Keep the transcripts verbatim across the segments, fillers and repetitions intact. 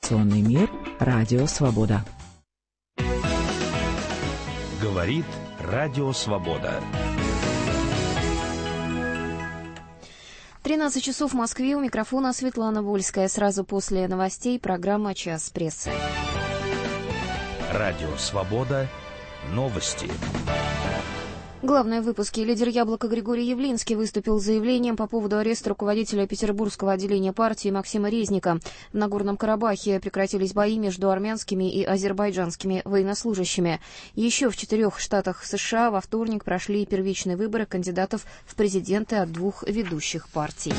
информационный мир Радио Свобода. Говорит Радио Свобода. тринадцать часов в Москве. У микрофона Светлана Вольская. Сразу после новостей программа «Час прессы». Радио Свобода. Новости. Главное в выпуске. Лидер «Яблока» Григорий Явлинский выступил с заявлением по поводу ареста руководителя петербургского отделения партии Максима Резника. В Нагорном Карабахе прекратились бои между армянскими и азербайджанскими военнослужащими. Еще в четырех штатах США во вторник прошли первичные выборы кандидатов в президенты от двух ведущих партий.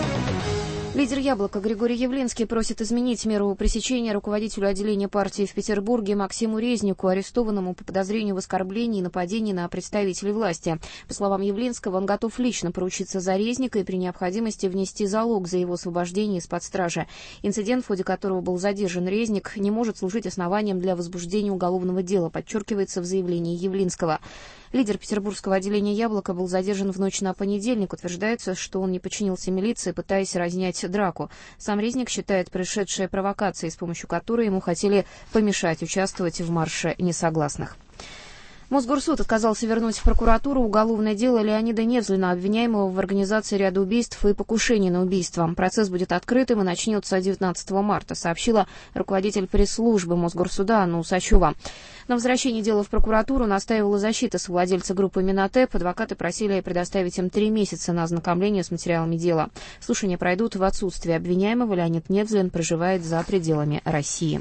Лидер «Яблока» Григорий Явлинский просит изменить меру пресечения руководителю отделения партии в Петербурге Максиму Резнику, арестованному по подозрению в оскорблении и нападении на представителей власти. По словам Явлинского, он готов лично поручиться за Резника и при необходимости внести залог за его освобождение из-под стражи. Инцидент, в ходе которого был задержан Резник, не может служить основанием для возбуждения уголовного дела, подчеркивается в заявлении Явлинского. Лидер петербургского отделения «Яблоко» был задержан в ночь на понедельник. Утверждается, что он не подчинился милиции, пытаясь разнять драку. Сам Резник считает происшедшее провокацией, с помощью которой ему хотели помешать участвовать в марше несогласных. Мосгорсуд отказался вернуть в прокуратуру уголовное дело Леонида Невзлина, обвиняемого в организации ряда убийств и покушений на убийство. Процесс будет открытым и начнется девятнадцатого марта, сообщила руководитель пресс-службы Мосгорсуда Анна Усачева. На возвращении дела в прокуратуру настаивала защита совладельца группы «Минотеп». Адвокаты просили предоставить им три месяца на ознакомление с материалами дела. Слушания пройдут в отсутствие обвиняемого. Леонид Невзлин проживает за пределами России.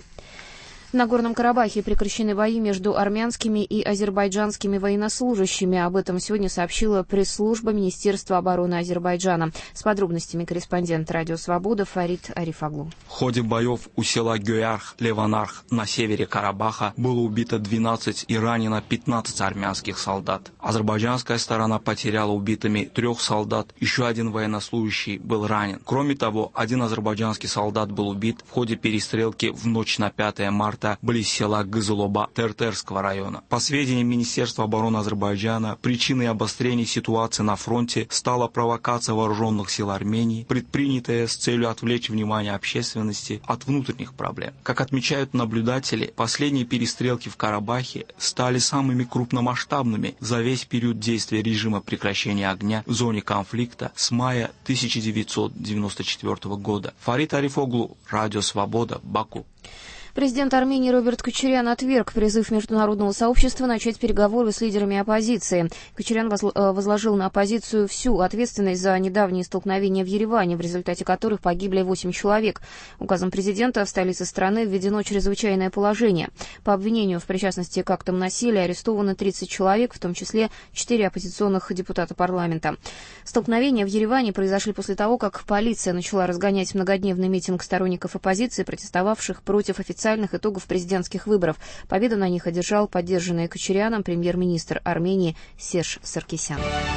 В Нагорном Карабахе прекращены бои между армянскими и азербайджанскими военнослужащими. Об этом сегодня сообщила пресс-служба Министерства обороны Азербайджана. С подробностями корреспондент «Радио Свобода» Фарид Арифаглу. В ходе боев у села Гёярх, Леванарх на севере Карабаха было убито двенадцать и ранено пятнадцать армянских солдат. Азербайджанская сторона потеряла убитыми трех солдат, еще один военнослужащий был ранен. Кроме того, один азербайджанский солдат был убит в ходе перестрелки в ночь на пятое марта близ села Гызылоба Тертерского района. По сведениям Министерства обороны Азербайджана, причиной обострения ситуации на фронте стала провокация вооруженных сил Армении, предпринятая с целью отвлечь внимание общественности от внутренних проблем. Как отмечают наблюдатели, последние перестрелки в Карабахе стали самыми крупномасштабными за весь период действия режима прекращения огня в зоне конфликта с мая тысяча девятьсот девяносто четвёртого года. Фарид Арифоглу, Радио Свобода, Баку. Президент Армении Роберт Кочарян отверг призыв международного сообщества начать переговоры с лидерами оппозиции. Кочарян возложил на оппозицию всю ответственность за недавние столкновения в Ереване, в результате которых погибли восемь человек. Указом президента в столице страны введено чрезвычайное положение. По обвинению в причастности к актам насилия арестованы тридцать человек, в том числе четыре оппозиционных депутата парламента. Столкновения в Ереване произошли после того, как полиция начала разгонять многодневный митинг сторонников оппозиции, протестовавших против официальных официальных итогов президентских выборов. Победу на них одержал поддержанный Кочаряном премьер-министр Армении Серж Саркисян.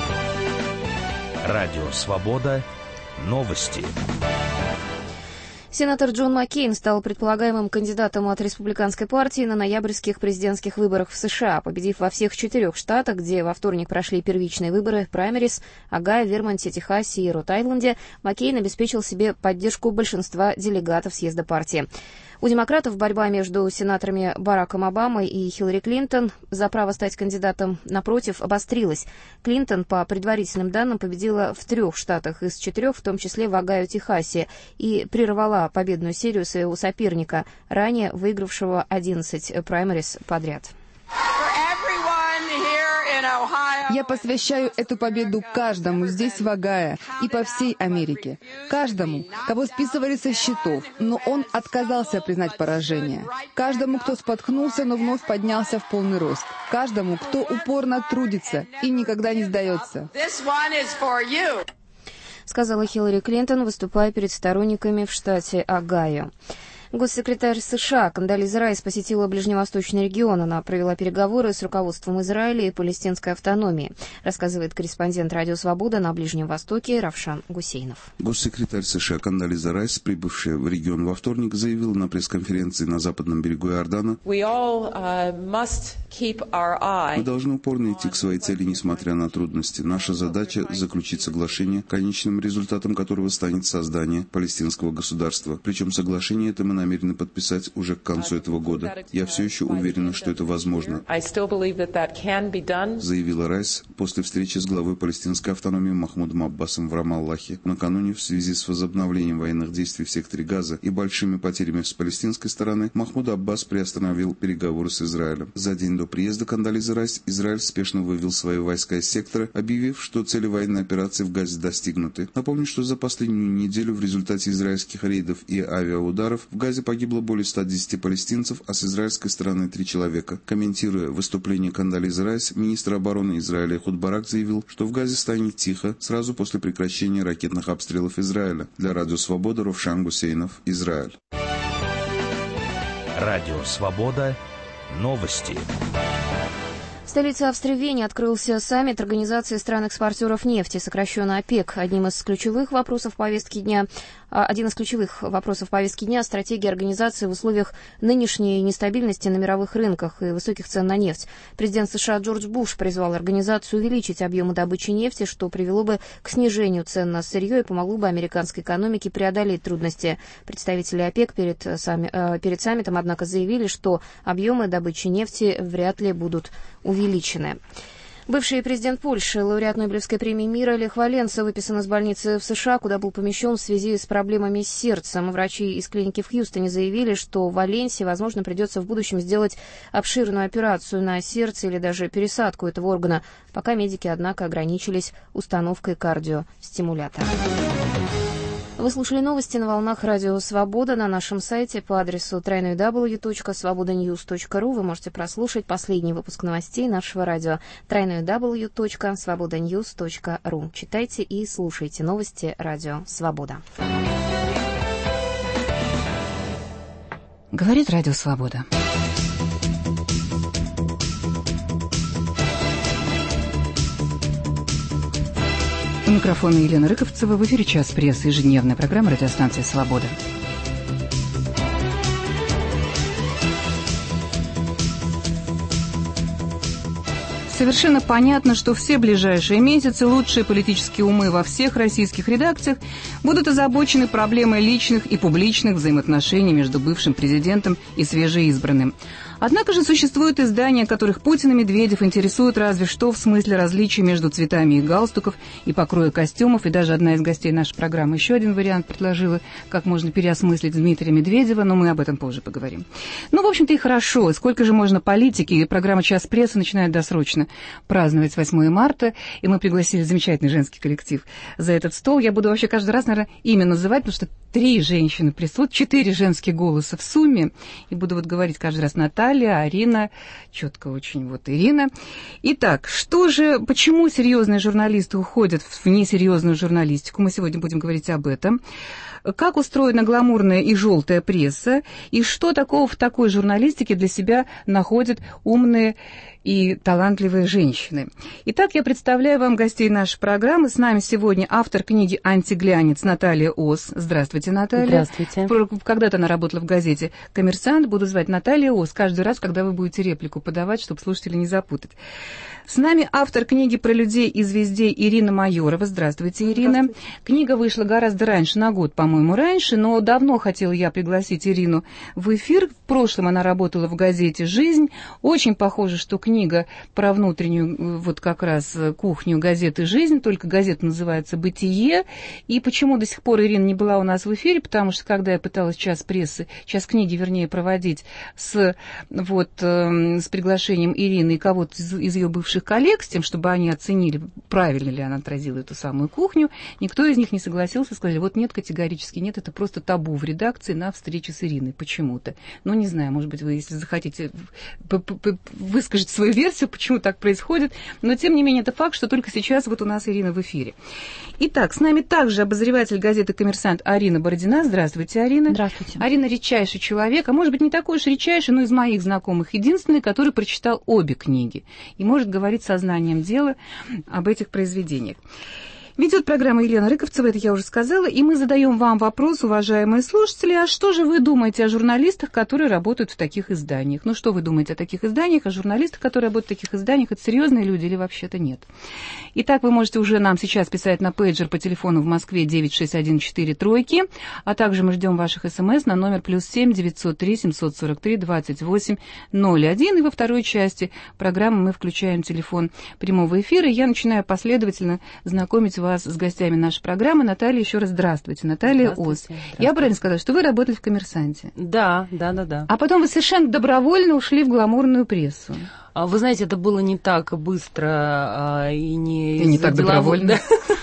Радио Свобода. Новости. Сенатор Джон Маккейн стал предполагаемым кандидатом от республиканской партии на ноябрьских президентских выборах в США, победив во всех четырех штатах, где во вторник прошли первичные выборы, праймерис, Огайо, Вермонте, Техасе и Род-Айленде. Маккейн обеспечил себе поддержку большинства делегатов съезда партии. У демократов борьба между сенаторами Бараком Обамой и Хиллари Клинтон за право стать кандидатом, напротив, обострилась. Клинтон, по предварительным данным, победила в трех штатах из четырех, в том числе в Огайо, Техасе, и прервала победную серию своего соперника, ранее выигравшего одиннадцать праймерис подряд. Я посвящаю эту победу каждому здесь, в Огайо, и по всей Америке. Каждому, кого списывали со счетов, но он отказался признать поражение. Каждому, кто споткнулся, но вновь поднялся в полный рост. Каждому, кто упорно трудится и никогда не сдается. Сказала Хиллари Клинтон, выступая перед сторонниками в штате Огайо. Госсекретарь США Кондолиза Райс посетила ближневосточный регион. Она провела переговоры с руководством Израиля и палестинской автономии, рассказывает корреспондент «Радио Свобода» на Ближнем Востоке Равшан Гусейнов. Госсекретарь США Кондолиза Райс, прибывшая в регион во вторник, заявила на пресс-конференции на западном берегу Иордана: «Мы должны упорно идти к своей цели, несмотря на трудности. Наша задача — заключить соглашение, конечным результатом которого станет создание палестинского государства. Причем соглашение это мы намерены подписать уже к концу этого года. Я все еще уверена, что это возможно, заявила Райс после встречи с главой палестинской автономии Махмудом Аббасом в Рамаллахе накануне в связи с возобновлением военных действий в секторе Газа и большими потерями с палестинской стороны. Махмуд Аббас приостановил переговоры с Израилем. За день до приезда Кондолизы Райс Израиль спешно вывел свои войска из сектора, объявив, что цели военной операции в Газе достигнуты. Напомню, что за последнюю неделю в результате израильских рейдов и авиаударов в Газе погибло более ста десяти палестинцев, а с израильской стороны три человека. Комментируя выступление Кондолизы Райс, министр обороны Израиля Эхуд Барак заявил, что в Газе станет тихо сразу после прекращения ракетных обстрелов Израиля. Для Радио Свобода Ровшан Гусейнов, Израиль. Радио Свобода. Новости. В столице Австрии Вене открылся саммит Организации стран-экспортеров нефти, сокращенно ОПЕК. Одним из ключевых вопросов повестки дня, один из ключевых вопросов повестки дня – стратегия организации в условиях нынешней нестабильности на мировых рынках и высоких цен на нефть. Президент США Джордж Буш призвал организацию увеличить объемы добычи нефти, что привело бы к снижению цен на сырье и помогло бы американской экономике преодолеть трудности. Представители ОПЕК перед, сами, перед саммитом, однако, заявили, что объемы добычи нефти вряд ли будут увеличены. Бывший президент Польши, лауреат Нобелевской премии мира Лех Валенса выписан из больницы в США, куда был помещен в связи с проблемами с сердцем. Врачи из клиники в Хьюстоне заявили, что Валенсе, возможно, придется в будущем сделать обширную операцию на сердце или даже пересадку этого органа. Пока медики, однако, ограничились установкой кардиостимулятора. Вы слушали новости на волнах Радио Свобода. На нашем сайте по адресу дабл ю дабл ю дабл ю точка свобода ньюс точка ру вы можете прослушать последний выпуск новостей нашего радио дабл ю дабл ю дабл ю точка свобода ньюс точка ру. Читайте и слушайте новости Радио Свобода. Говорит Радио Свобода. У микрофона Елена Рыковцева. В эфире «Час прессы», ежедневная программа радиостанции «Свобода». Совершенно понятно, что все ближайшие месяцы лучшие политические умы во всех российских редакциях будут озабочены проблемой личных и публичных взаимоотношений между бывшим президентом и свежеизбранным. Однако же существуют издания, которых Путин и Медведев интересуют разве что в смысле различий между цветами их галстуков и покроя костюмов. И даже одна из гостей нашей программы еще один вариант предложила, как можно переосмыслить Дмитрия Медведева, но мы об этом позже поговорим. Ну, в общем-то, и хорошо. Сколько же можно политики, и программа «Час прессы» начинает досрочно праздновать восьмое марта, и мы пригласили замечательный женский коллектив за этот стол. Я буду вообще каждый раз, наверное, имя называть, потому что три женщины присутствуют, четыре женские голоса в сумме, и буду вот говорить каждый раз Наталья, Арина, четко очень вот Ирина. Итак, что же, почему серьезные журналисты уходят в несерьезную журналистику? Мы сегодня будем говорить об этом. Как устроена гламурная и желтая пресса, и что такого в такой журналистике для себя находят умные и талантливые женщины. Итак, я представляю вам гостей нашей программы. С нами сегодня автор книги «Антиглянец» Наталья Ос. Здравствуйте, Наталья. Здравствуйте. Когда-то она работала в газете «Коммерсант». Буду звать Наталья Ос каждый раз, когда вы будете реплику подавать, чтобы слушателей не запутать. С нами автор книги про людей и звездей Ирина Майорова. Здравствуйте, Ирина. Здравствуйте. Книга вышла гораздо раньше, на год, по-моему, раньше, но давно хотела я пригласить Ирину в эфир. В прошлом она работала в газете «Жизнь». Очень похоже, что книга про внутреннюю, вот как раз, кухню газеты «Жизнь», только газета называется «Бытие». И почему до сих пор Ирина не была у нас в эфире? Потому что, когда я пыталась час прессы, час книги, вернее, проводить с, вот, э, с приглашением Ирины и кого-то из, из ее бывших коллег, с тем, чтобы они оценили, правильно ли она отразила эту самую кухню, никто из них не согласился, сказали, вот нет, категорически нет, это просто табу в редакции на встрече с Ириной почему-то. Ну, не знаю, может быть, вы, если захотите, выскажете свою версию, почему так происходит, но, тем не менее, это факт, что только сейчас вот у нас Ирина в эфире. Итак, с нами также обозреватель газеты «Коммерсант» Арина Бородина. Здравствуйте, Арина. Здравствуйте. Арина редчайший человек, а может быть, не такой уж редчайший, но из моих знакомых единственный, который прочитал обе книги и может говорить сознанием дела об этих произведениях. Ведет программа Елена Рыковцева, это я уже сказала, и мы задаем вам вопрос, уважаемые слушатели, а что же вы думаете о журналистах, которые работают в таких изданиях? Ну, что вы думаете о таких изданиях, о журналистах, которые работают в таких изданиях? Это серьезные люди или вообще-то нет? Итак, вы можете уже нам сейчас писать на пейджер по телефону в Москве девять шесть один четыре тройки, а также мы ждем ваших смс на номер плюс семь девятьсот три семьсот сорок три двадцать восемь ноль один, и во второй части программы мы включаем телефон прямого эфира, и я начинаю последовательно знакомить вас с гостями нашей программы. Наталья, еще раз здравствуйте. Наталья Ос. Здравствуйте. Я правильно сказала, что вы работали в «Коммерсанте»? Да, да, да, да. А потом вы совершенно добровольно ушли в гламурную прессу. Вы знаете, это было не так быстро и не... И не так добровольно.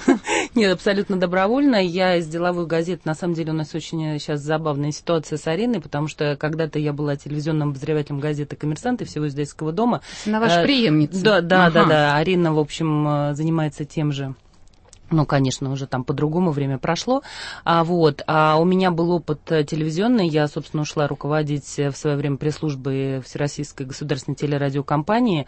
Нет, абсолютно добровольно. Я из деловой газеты, на самом деле у нас очень сейчас забавная ситуация с Ариной, потому что когда-то я была телевизионным обозревателем газеты «Коммерсант» и всего издательского дома. Она ваша преемница. Да, да, ага. да, да. Арина, в общем, занимается тем же. Ну, конечно, уже там по-другому время прошло. А, вот. А у меня был опыт телевизионный. Я, собственно, ушла руководить в свое время пресс-службой Всероссийской государственной телерадиокомпании.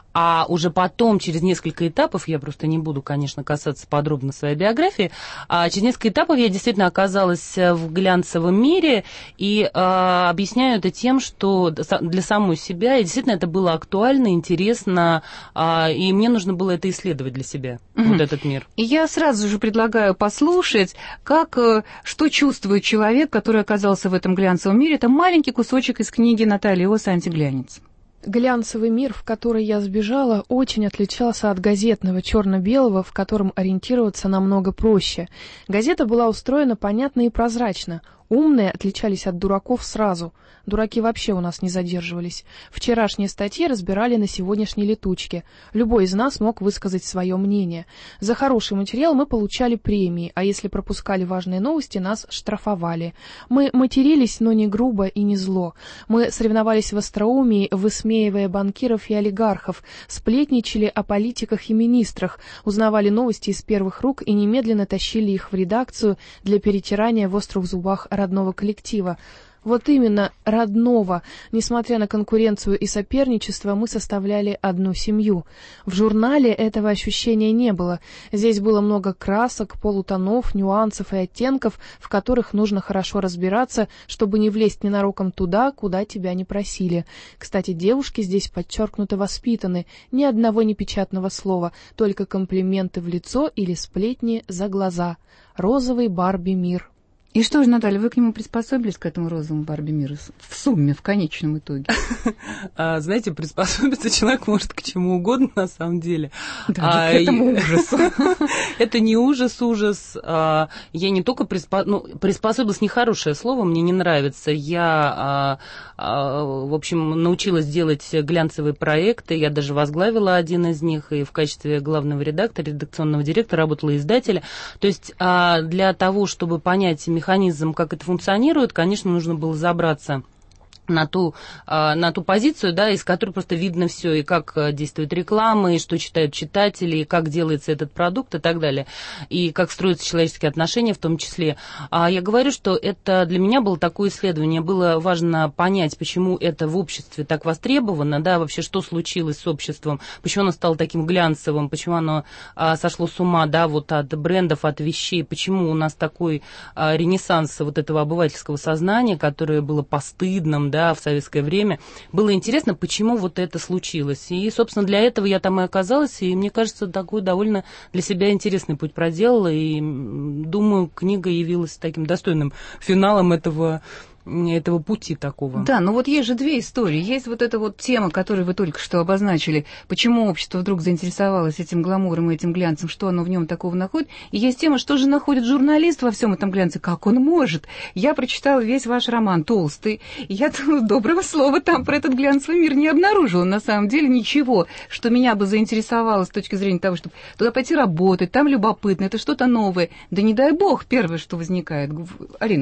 А уже потом, через несколько этапов, я просто не буду, конечно, касаться подробно своей биографии, а через несколько этапов я действительно оказалась в глянцевом мире. И а, объясняю это тем, что для самой себя, и действительно это было актуально, интересно, а, и мне нужно было это исследовать для себя, mm-hmm. вот этот мир. И я сразу же предлагаю послушать, как, что чувствует человек, который оказался в этом глянцевом мире. Это маленький кусочек из книги Натальи Ос «Антиглянец». Глянцевый мир, в который я сбежала, очень отличался от газетного черно-белого, в котором ориентироваться намного проще. Газета была устроена понятно и прозрачно. Умные отличались от дураков сразу. Дураки вообще у нас не задерживались. Вчерашние статьи разбирали на сегодняшней летучке. Любой из нас мог высказать свое мнение. За хороший материал мы получали премии, а если пропускали важные новости, нас штрафовали. Мы матерились, но не грубо и не зло. Мы соревновались в остроумии, высмеивая банкиров и олигархов, сплетничали о политиках и министрах, узнавали новости из первых рук и немедленно тащили их в редакцию для перетирания в острых зубах родного коллектива. Вот именно родного. Несмотря на конкуренцию и соперничество, мы составляли одну семью. В журнале этого ощущения не было. Здесь было много красок, полутонов, нюансов и оттенков, в которых нужно хорошо разбираться, чтобы не влезть ненароком туда, куда тебя не просили. Кстати, девушки здесь подчеркнуто воспитаны. Ни одного непечатного слова, только комплименты в лицо или сплетни за глаза. Розовый Барби-мир. И что же, Наталья, вы к нему приспособились, к этому розовому Барби-миру, в сумме, в конечном итоге? А, знаете, приспособиться человек может к чему угодно, на самом деле. Да, а, к этому ужасу. Это не ужас, ужас. А, я не только приспо... ну, приспособилась, нехорошее слово, мне не нравится. Я, а, а, в общем, научилась делать глянцевые проекты, я даже возглавила один из них, и в качестве главного редактора, редакционного директора работала издателя. То есть а, для того, чтобы понять механизм, как это функционирует, конечно, нужно было забраться на ту, на ту позицию, да, из которой просто видно все, и как действует реклама, и что читают читатели, и как делается этот продукт, и так далее, и как строятся человеческие отношения в том числе. А я говорю, что это для меня было такое исследование, было важно понять, почему это в обществе так востребовано, да, вообще, что случилось с обществом, почему оно стало таким глянцевым, почему оно а, сошло с ума, да, вот от брендов, от вещей, почему у нас такой а, ренессанс вот этого обывательского сознания, которое было постыдным, да, в советское время. Было интересно, почему вот это случилось. И, собственно, для этого я там и оказалась, и, мне кажется, такой довольно для себя интересный путь проделала, и, думаю, книга явилась таким достойным финалом этого этого пути такого. Да, но вот есть же две истории. Есть вот эта вот тема, которую вы только что обозначили, почему общество вдруг заинтересовалось этим гламуром и этим глянцем, что оно в нем такого находит. И есть тема, что же находит журналист во всем этом глянце, как он может. Я прочитала весь ваш роман «Толстый», и я доброго слова там про этот глянцевый мир не обнаружила. На самом деле ничего, что меня бы заинтересовало с точки зрения того, чтобы туда пойти работать, там любопытно, это что-то новое. Да не дай бог, первое, что возникает. Арин,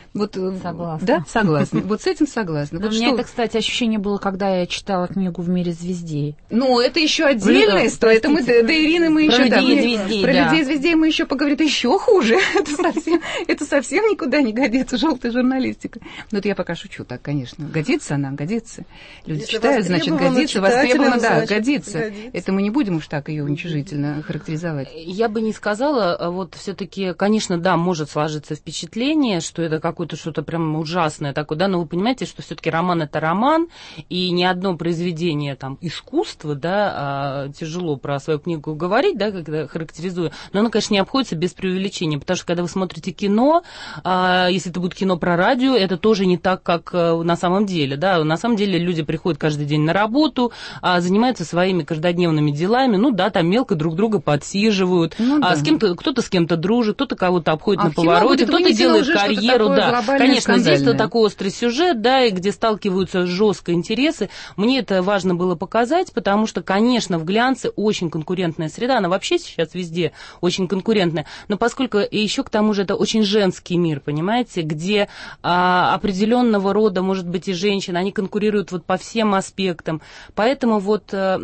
Вот, согласна. Да, согласна. Вот с этим согласна. Вот у меня что... это, кстати, ощущение было, когда я читала книгу «В мире звездей». Ну, это еще отдельная история. Это мы, до Ирины мы еще... Про людей звездей, Про да. людей звездей мы еще поговорим. Это еще хуже. Это совсем, это совсем никуда не годится, желтая журналистика. Ну, это я пока шучу так, конечно. Годится она, годится. Люди Если читают, значит, годится. Востребовано, да, годится. годится. Это мы не будем уж так ее уничижительно характеризовать. Я бы не сказала, вот все-таки, конечно, да, может сложиться впечатление, что это какое-то что-то прям ужасное такое, да, но вы понимаете, что все-таки роман это роман, и ни одно произведение там искусства, да, а, тяжело про свою книгу говорить, да, когда характеризую, но оно, конечно, не обходится без преувеличения, потому что когда вы смотрите кино, а, если это будет кино про радио, это тоже не так, как а, на самом деле, да, на самом деле люди приходят каждый день на работу, а, занимаются своими каждодневными делами, ну да, там мелко друг друга подсиживают, ну, да. а с кем-то, кто-то с кем-то дружит, кто-то кого-то обходит а на повороте, кто-то делает карьеру, да, конечно, здесь то такой острый сюжет, да, и где сталкиваются жестко интересы. Мне это важно было показать, потому что, конечно, в глянце очень конкурентная среда, она вообще сейчас везде очень конкурентная, но поскольку еще к тому же это очень женский мир, понимаете, где а, определенного рода, может быть, и женщины, они конкурируют вот по всем аспектам, поэтому вот... А,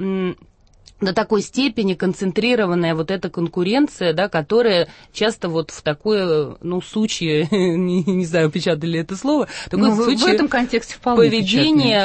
до такой степени концентрированная вот эта конкуренция, да, которая часто вот в такое, ну, сучье, не, не знаю, печатали ли это слово, такое ну, сучье в этом контексте вполне поведение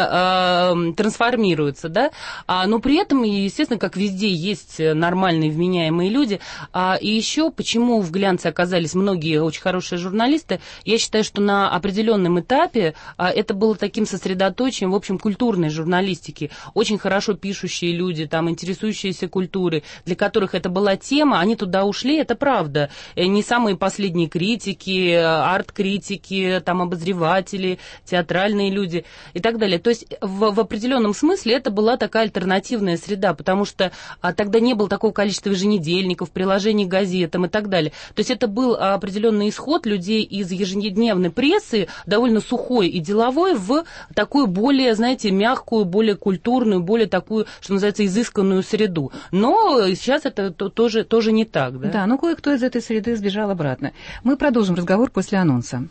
э, трансформируется, да, а, но при этом, естественно, как везде есть нормальные, вменяемые люди, а, и еще почему в глянце оказались многие очень хорошие журналисты, я считаю, что на определенном этапе а, это было таким сосредоточием, в общем, культурной журналистики, очень хорошо пишущие люди, там, интересующиеся культуры, для которых это была тема, они туда ушли, это правда. Не самые последние критики, арт-критики, там, обозреватели, театральные люди и так далее. То есть в, в определенном смысле это была такая альтернативная среда, потому что а, тогда не было такого количества еженедельников, приложений к газетам и так далее. То есть это был определенный исход людей из ежедневной прессы, довольно сухой и деловой, в такую более, знаете, мягкую, более культурную, более такую, что называется, изысканную среду. Но сейчас это тоже, тоже не так. Да? Да, но кое-кто из этой среды сбежал обратно. Мы продолжим разговор после анонса.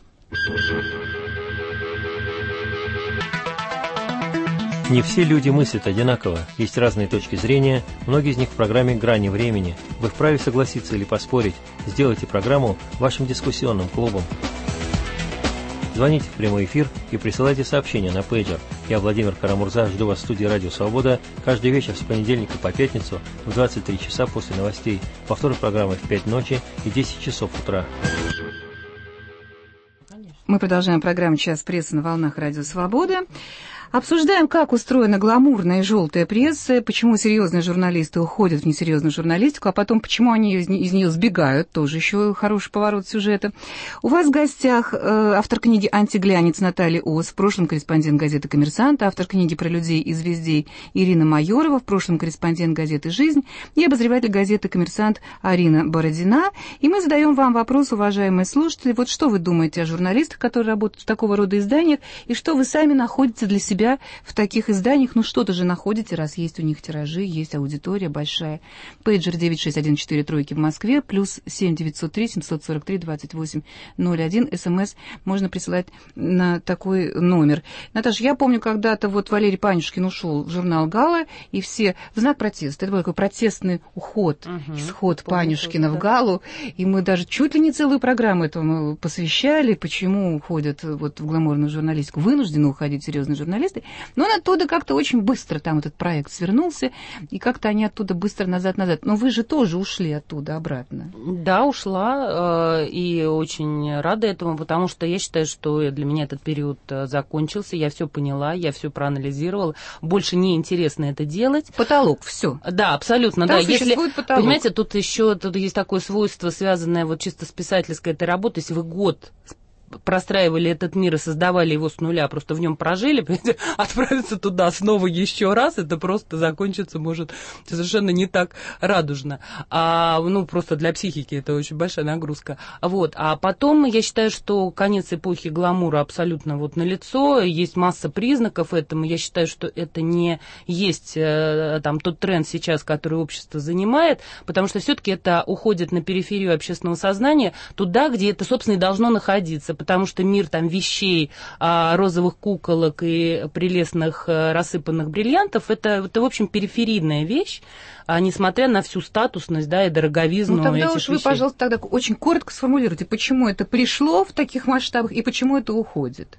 Не все люди мыслят одинаково, есть разные точки зрения, многие из них в программе «Грани времени». Вы вправе согласиться или поспорить. Сделайте программу вашим дискуссионным клубом. Звоните в прямой эфир и присылайте сообщения на пейджер. Я, Владимир Карамурза, жду вас в студии «Радио Свобода» каждый вечер с понедельника по пятницу в двадцать три часа после новостей. Повтор программы в пять ночи и десять часов утра. Мы продолжаем программу «Час прессы» на волнах «Радио Свобода». Обсуждаем, как устроена гламурная и желтая пресса, почему серьезные журналисты уходят в несерьезную журналистику, а потом почему они из, из нее сбегают, тоже еще хороший поворот сюжета. У вас в гостях э, автор книги «Антиглянец» Наталья Ос, в прошлом корреспондент газеты «Коммерсант», автор книги про людей и звездей Ирина Майорова, в прошлом корреспондент газеты «Жизнь» и обозреватель газеты «Коммерсант» Арина Бородина. И мы задаем вам вопрос, уважаемые слушатели, вот что вы думаете о журналистах, которые работают в такого рода изданиях, и что вы сами находите для себя в таких изданиях, ну что-то же находите, раз есть у них тиражи, есть аудитория большая. Пейджер девять шесть один четыре тройки в Москве, плюс семь девятьсот три семьсот сорок три двадцать восемь ноль один. СМС можно присылать на такой номер. Наташа, я помню, когда-то вот Валерий Панюшкин ушел в журнал «Гала», и все в знак протеста. Это был такой протестный уход, угу. исход Панюшкина в «Галу», и мы даже чуть ли не целую программу этому посвящали, почему уходят вот в гламурную журналистику, вынуждены уходить серьезные журналисты. Но он оттуда как-то очень быстро, там этот проект свернулся, и как-то они оттуда быстро назад-назад. Но вы же тоже ушли оттуда обратно. Да, ушла, и очень рада этому, потому что я считаю, что для меня этот период закончился, я все поняла, я все проанализировала, больше не интересно это делать. Потолок, все. Да, абсолютно, там да. Если, потолок. Понимаете, тут еще тут есть такое свойство, связанное вот чисто с писательской этой работой, если вы год простраивали этот мир и создавали его с нуля, просто в нем прожили, отправиться туда снова еще раз, это просто закончится может совершенно не так радужно. А, ну, просто для психики это очень большая нагрузка. Вот. А потом, я считаю, что конец эпохи гламура абсолютно вот налицо, есть масса признаков этому, я считаю, что это не есть там тот тренд сейчас, который общество занимает, потому что все-таки это уходит на периферию общественного сознания, туда, где это, собственно, и должно находиться. потому что мир там вещей, розовых куколок и прелестных рассыпанных бриллиантов, это, это в общем, периферийная вещь, а несмотря на всю статусность, да, и дороговизну ну, тогда этих уж вещей. Вы, пожалуйста, тогда очень коротко сформулируйте, почему это пришло в таких масштабах и почему это уходит.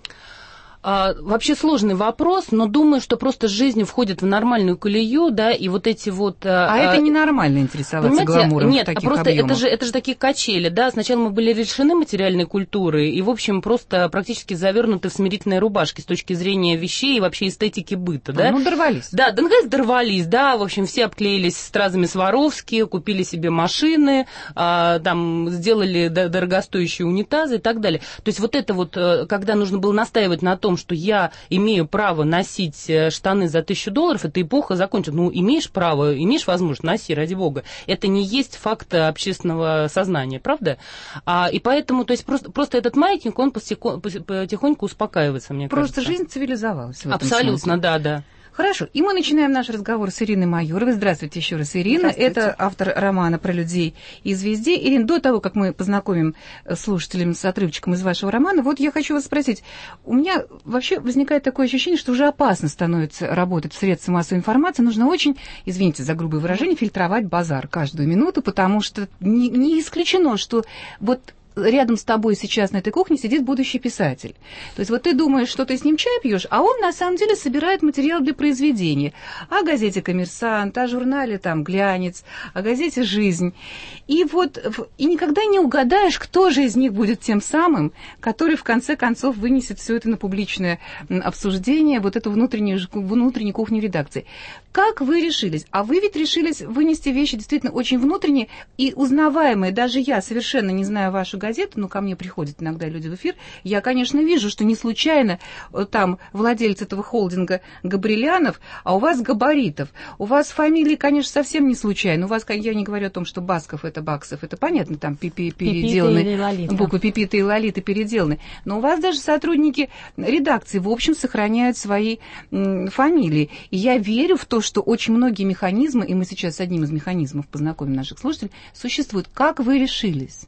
А, вообще сложный вопрос, но думаю, что просто жизнь входит в нормальную колею, да, и вот эти вот... А, а это ненормально интересоваться гламуром нет, в таких просто объемах. это же, это же такие качели, да, сначала мы были лишены материальной культуры и, в общем, просто практически завернуты в смирительные рубашки с точки зрения вещей и вообще эстетики быта, да. Ну, дорвались. Да, да, наконец дорвались, да, в общем, все обклеились стразами Сваровски, купили себе машины, а, там, сделали дорогостоящие унитазы и так далее. То есть вот это вот, когда нужно было настаивать на том, что я имею право носить штаны за тысячу долларов, эта эпоха закончилась. Ну, имеешь право, имеешь возможность, носи, ради бога. Это не есть факт общественного сознания, правда? А, и поэтому, то есть просто, просто этот маятник, он потихоньку успокаивается, мне просто кажется. Просто жизнь цивилизовалась в этом Абсолютно, смысле. да, да. Хорошо, и мы начинаем наш разговор с Ириной Майоровой. Здравствуйте еще раз, Ирина. Это автор романа про людей из везде. Ирина, до того, как мы познакомим слушателям с отрывчиком из вашего романа, вот я хочу вас спросить. У меня вообще возникает такое ощущение, что уже опасно становится работать в средствах массовой информации. Нужно очень, извините за грубое выражение, фильтровать базар каждую минуту, потому что не, не исключено, что вот рядом с тобой сейчас на этой кухне сидит будущий писатель. То есть вот ты думаешь, что ты с ним чай пьешь, а он на самом деле собирает материал для произведения. О газете «Коммерсант», о журнале там «Глянец», о газете «Жизнь». И вот и никогда не угадаешь, кто же из них будет тем самым, который в конце концов вынесет все это на публичное обсуждение, вот эту внутреннюю, внутреннюю кухню редакции. Как вы решились? А вы ведь решились вынести вещи действительно очень внутренние и узнаваемые. Даже я, совершенно не знаю вашу газету, но ко мне приходят иногда люди в эфир, я, конечно, вижу, что не случайно там владелец этого холдинга Габрилянов, а у вас Габаритов. У вас фамилии, конечно, совсем не случайно. У вас, я не говорю о том, что Басков это Баксов, это понятно, там переделаны, буквы Пипита и Лолита переделаны. Но у вас даже сотрудники редакции, в общем, сохраняют свои м, фамилии. И я верю в то, что очень многие механизмы, и мы сейчас с одним из механизмов познакомим наших слушателей, существуют. Как вы решились?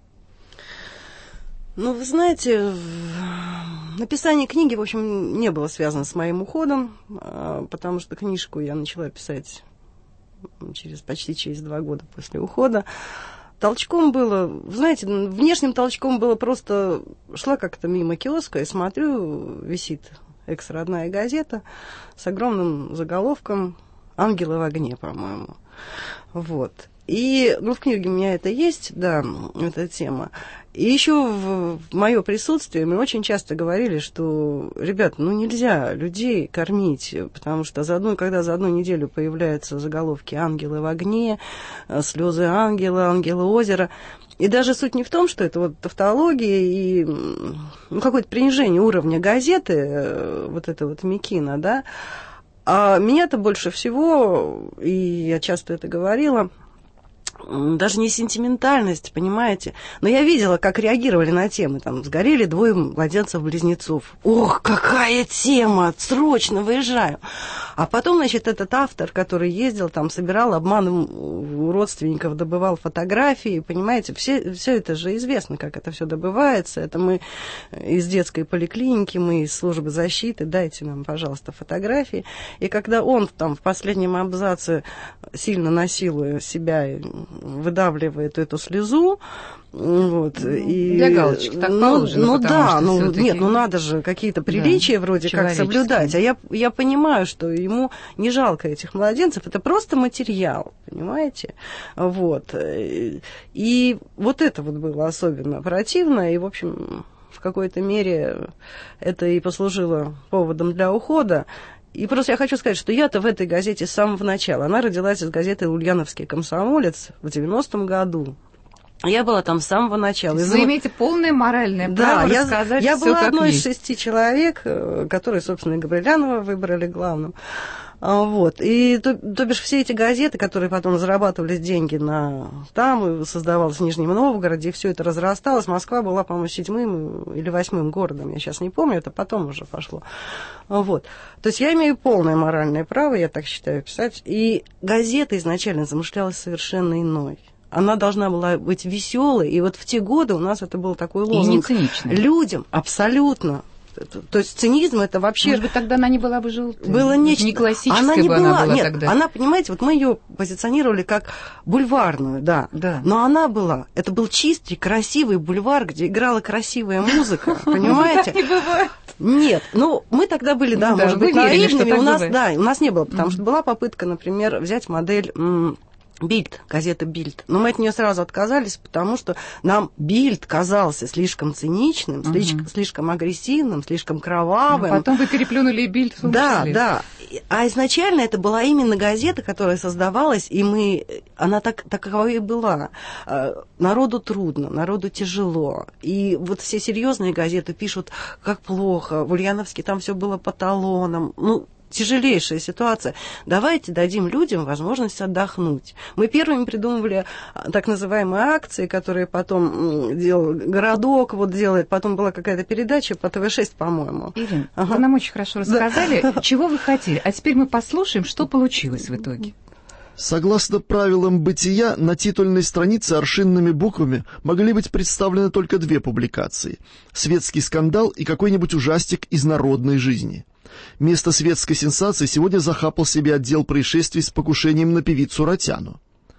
Ну, вы знаете, написание книги, в общем, не было связано с моим уходом, потому что книжку я начала писать через, почти через два года после ухода. Толчком было, вы знаете, внешним толчком было просто, шла как-то мимо киоска и смотрю, висит экс-родная газета с огромным заголовком «Ангелы в огне», по-моему. Вот. И, ну, в книге у меня это есть, да, эта тема. И еще в, в мое присутствие мы очень часто говорили, что, ребят, ну нельзя людей кормить, потому что за одну, когда за одну неделю появляются заголовки «Ангелы в огне», «Слезы ангела», «Ангелы озера», и даже суть не в том, что это вот тавтология и ну, какое-то принижение уровня газеты, вот это вот Микина, да, а меня-то больше всего, и я часто это говорила, даже не сентиментальность, понимаете. Но я видела, как реагировали на темы. Там сгорели двое младенцев-близнецов. Ох, какая тема! Срочно выезжаю. А потом, значит, этот автор, который ездил, там, собирал обманом у родственников, добывал фотографии, понимаете, все, все это же известно, как это все добывается. Это мы из детской поликлиники, мы из службы защиты, дайте нам, пожалуйста, фотографии. И когда он там в последнем абзаце, сильно насилуя себя, выдавливает эту слезу, вот, ну, и... Для галочки так положено. Ну, ну да, ну нет, ну надо же какие-то приличия да, вроде как соблюдать. А я, я понимаю, что ему не жалко этих младенцев, это просто материал, понимаете? Вот. И вот это вот было особенно противно, и, в общем, в какой-то мере это и послужило поводом для ухода. И просто я хочу сказать, что я-то в этой газете с самого начала. Она родилась из газеты «Ульяновский комсомолец» в девяностом году. Я была там с самого начала. Вы имеете полное моральное да, право я, рассказать я всё, была как одной есть. из шести человек, которые, собственно, и Габрилянова выбрали главным. Вот. И то, то бишь все эти газеты, которые потом зарабатывались деньги на там, и создавалось в Нижнем Новгороде, и все это разрасталось. Москва была, по-моему, седьмым или восьмым городом. Я сейчас не помню, это потом уже пошло. Вот. То есть я имею полное моральное право, я так считаю, писать. И газета изначально замышлялась совершенно иной. она должна была быть веселой, и вот в те годы у нас это был такой лозунг. И не циничной. Людям абсолютно. То есть цинизм это вообще... Может быть, тогда она не была бы желтой. Было нечто... Не классическая она не бы была, она была нет, тогда. Она, понимаете, вот мы ее позиционировали как бульварную, да. да. Но она была... Это был чистый, красивый бульвар, где играла красивая музыка, понимаете? Так не бывает. Нет, ну, мы тогда были, да, может быть, наивными. У нас, да, у нас не было, потому что была попытка, например, взять модель... Бильд, газета Бильд. Но мы от нее сразу отказались, потому что нам Бильд казался слишком циничным, угу. слишком, слишком агрессивным, слишком кровавым. А потом вы переплюнули и Бильд в том Да, числе. да. А изначально это была именно газета, которая создавалась, и мы... Она так, таковой и была. Народу трудно, народу тяжело. И вот все серьезные газеты пишут, как плохо. В Ульяновске там все было по талонам. Ну, тяжелейшая ситуация. Давайте дадим людям возможность отдохнуть. Мы первыми придумывали так называемые акции, которые потом делал городок, вот делает, потом была какая-то передача по тэ вэ шесть, по-моему. Ирина, ага. Вы нам очень хорошо рассказали, да. Чего вы хотели. А теперь мы послушаем, что получилось в итоге. Согласно правилам бытия, на титульной странице аршинными буквами могли быть представлены только две публикации – «Светский скандал» и какой-нибудь ужастик из народной жизни. Место светской сенсации сегодня захапал себе отдел происшествий с покушением на певицу Ротяну.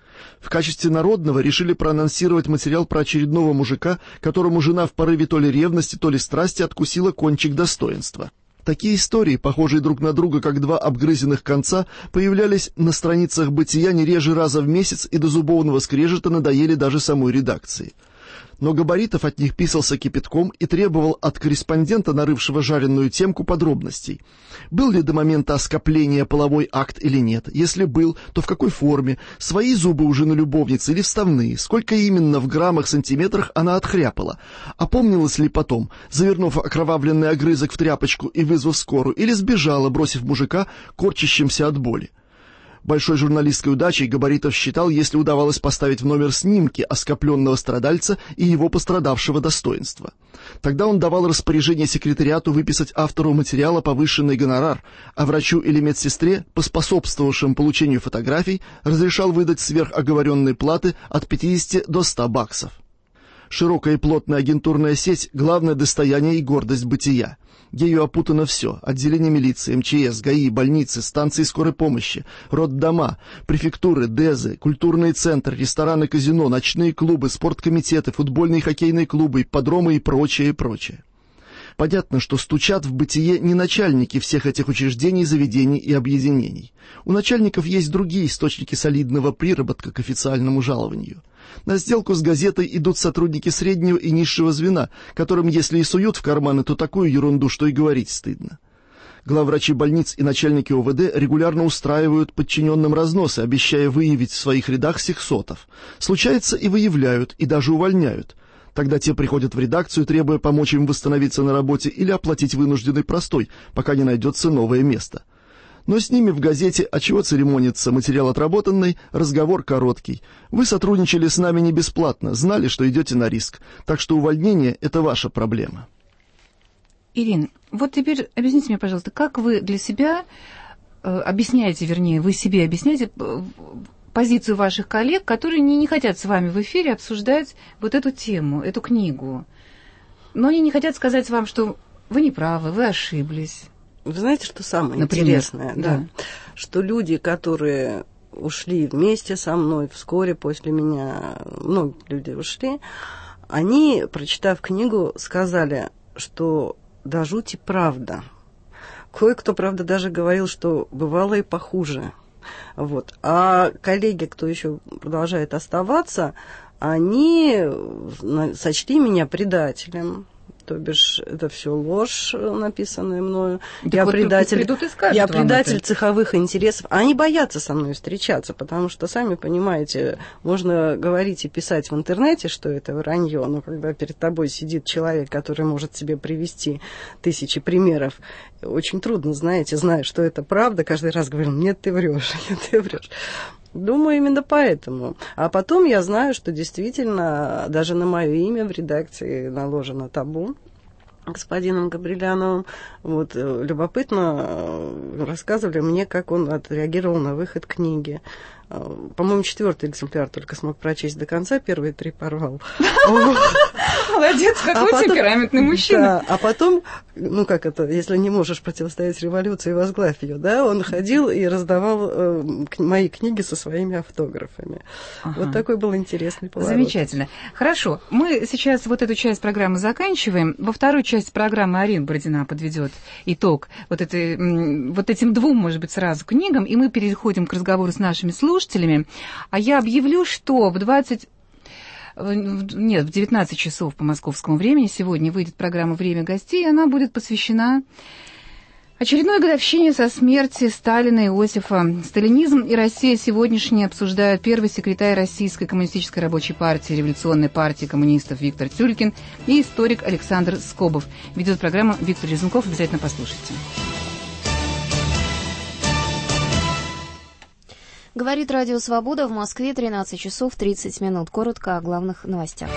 В качестве народного решили проанонсировать материал про очередного мужика, которому жена в порыве то ли ревности, то ли страсти откусила кончик достоинства. Такие истории, похожие друг на друга, как два обгрызенных конца, появлялись на страницах бытия не реже раза в месяц и до зубовного скрежета надоели даже самой редакции. Но Габаритов от них писался кипятком и требовал от корреспондента, нарывшего жареную темку, подробностей. Был ли до момента оскопления половой акт или нет? Если был, то в какой форме? Свои зубы у жены любовницы или вставные? Сколько именно в граммах, сантиметрах она отхряпала? Опомнилась ли потом, завернув окровавленный огрызок в тряпочку и вызвав скорую, или сбежала, бросив мужика, корчащимся от боли? Большой журналистской удачей Габаритов считал, если удавалось поставить в номер снимки оскопленного страдальца и его пострадавшего достоинства. Тогда он давал распоряжение секретариату выписать автору материала повышенный гонорар, а врачу или медсестре, поспособствовавшим получению фотографий, разрешал выдать сверхоговоренные платы от пятидесяти до ста баксов. Широкая и плотная агентурная сеть – главное достояние и гордость бытия. Ею опутано все – отделение милиции, эм че эс, ГАИ, больницы, станции скорой помощи, роддома, префектуры, ДЭЗы, культурные центры, рестораны, казино, ночные клубы, спорткомитеты, футбольные и хоккейные клубы, ипподромы и прочее, и прочее. Понятно, что стучат в бытие не начальники всех этих учреждений, заведений и объединений. У начальников есть другие источники солидного приработка к официальному жалованию. На сделку с газетой идут сотрудники среднего и низшего звена, которым, если и суют в карманы, то такую ерунду, что и говорить стыдно. Главврачи больниц и начальники о вэ дэ регулярно устраивают подчиненным разносы, обещая выявить в своих рядах сексотов. Случается, и выявляют, и даже увольняют. Тогда те приходят в редакцию, требуя помочь им восстановиться на работе или оплатить вынужденный простой, пока не найдется новое место. Но с ними в газете «А чего церемониться? Материал отработанный, разговор короткий. Вы сотрудничали с нами не бесплатно, знали, что идете на риск. Так что увольнение – это ваша проблема». Ирина, вот теперь объясните мне, пожалуйста, как вы для себя э, объясняете, вернее, вы себе объясняете э, позицию ваших коллег, которые не, не хотят с вами в эфире обсуждать вот эту тему, эту книгу. Но они не хотят сказать вам, что вы не правы, вы ошиблись. Вы знаете, что самое Например, интересное? Да. Да. Что люди, которые ушли вместе со мной вскоре после меня, многие люди ушли, они, прочитав книгу, сказали, что до жути правда. Кое-кто, правда, даже говорил, что бывало и похуже. Вот. А коллеги, кто еще продолжает оставаться, они сочли меня предателем. То бишь, это все ложь, написанная мною. Так я вот предатель, я предатель цеховых интересов. Они боятся со мной встречаться, потому что, сами понимаете, можно говорить и писать в интернете, что это вранье, но когда перед тобой сидит человек, который может себе привести тысячи примеров, очень трудно, знаете, зная, что это правда, каждый раз говорю: нет, ты врешь, нет, ты врешь. Думаю, именно поэтому. А потом я знаю, что действительно даже на мое имя в редакции наложено табу господином Габриляновым. Вот, любопытно рассказывали мне, как он отреагировал на выход книги. По-моему, четвертый экземпляр только смог прочесть до конца, первые три порвал. Молодец, какой темпераментный мужчина. Да, а потом, ну как это, если не можешь противостоять революции, возглавь ее, да, он ходил и раздавал э, мои книги со своими автографами. Ага. Вот такой был интересный поворот. Замечательно. Хорошо, мы сейчас вот эту часть программы заканчиваем. Во второй части программы Арина Бородина подведет итог вот, этой, вот этим двум, может быть, сразу книгам, и мы переходим к разговору с нашими слушателями. А я объявлю, что в двадцать... Нет, в девятнадцать часов по московскому времени сегодня выйдет программа «Время гостей», и она будет посвящена очередной годовщине со смерти Сталина и Иосифа. Сталинизм и Россия сегодняшние обсуждают первый секретарь Российской коммунистической рабочей партии, Революционной партии коммунистов Виктор Тюлькин и историк Александр Скобов. Ведет программу Виктор Резунков. Обязательно послушайте. Говорит Радио Свобода, в Москве тринадцать часов тридцать минут. Коротко о главных новостях.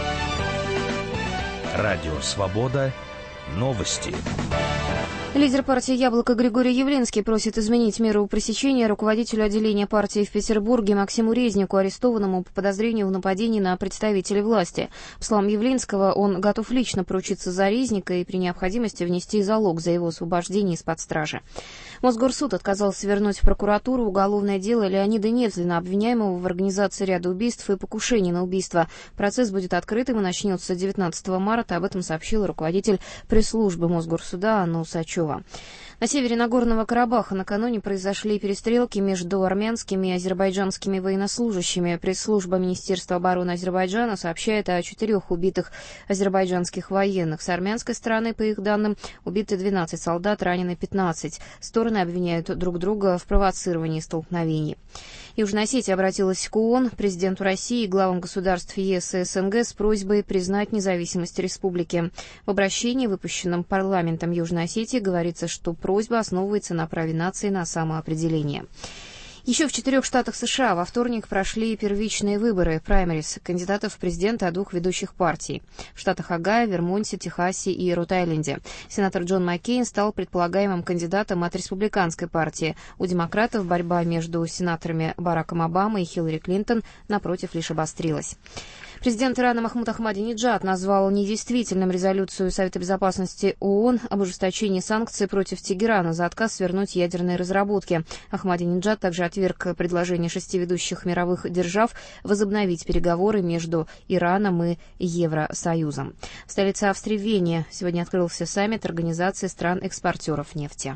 Радио Свобода. Новости. Лидер партии «Яблоко» Григорий Явлинский просит изменить меру пресечения руководителю отделения партии в Петербурге Максиму Резнику, арестованному по подозрению в нападении на представителей власти. По словам Явлинского, он готов лично поручиться за Резника и при необходимости внести залог за его освобождение из-под стражи. Мосгорсуд отказался вернуть в прокуратуру уголовное дело Леонида Невзлина, обвиняемого в организации ряда убийств и покушений на убийство. Процесс будет открытым и начнется девятнадцатого марта. Об этом сообщил руководитель пресс-службы Мосгорсуда Анна Усачева. На севере Нагорного Карабаха накануне произошли перестрелки между армянскими и азербайджанскими военнослужащими. Пресс-служба Министерства обороны Азербайджана сообщает о четырех убитых азербайджанских военных. С армянской стороны, по их данным, убиты двенадцать солдат, ранены пятнадцать. Стороны обвиняют друг друга в провоцировании столкновений. Южная Осетия обратилась к ООН, президенту России и главам государств ЕС и СНГ с просьбой признать независимость республики. В обращении, выпущенном парламентом Южной Осетии, говорится, что просьба основывается на праве нации на самоопределение. Еще в четырех штатах США во вторник прошли первичные выборы, праймерис, кандидатов в президенты от двух ведущих партий. В штатах Огайо, Вермонте, Техасе и Род-Айленде. Сенатор Джон Маккейн стал предполагаемым кандидатом от республиканской партии. У демократов борьба между сенаторами Бараком Обамой и Хиллари Клинтон, напротив, лишь обострилась. Президент Ирана Махмуд Ахмадинеджад назвал недействительным резолюцию Совета безопасности ООН об ужесточении санкций против Тегерана за отказ свернуть ядерные разработки. Ахмадинеджад также отверг предложение шести ведущих мировых держав возобновить переговоры между Ираном и Евросоюзом. В столице Австрии Вене сегодня открылся саммит Организации стран-экспортеров нефти.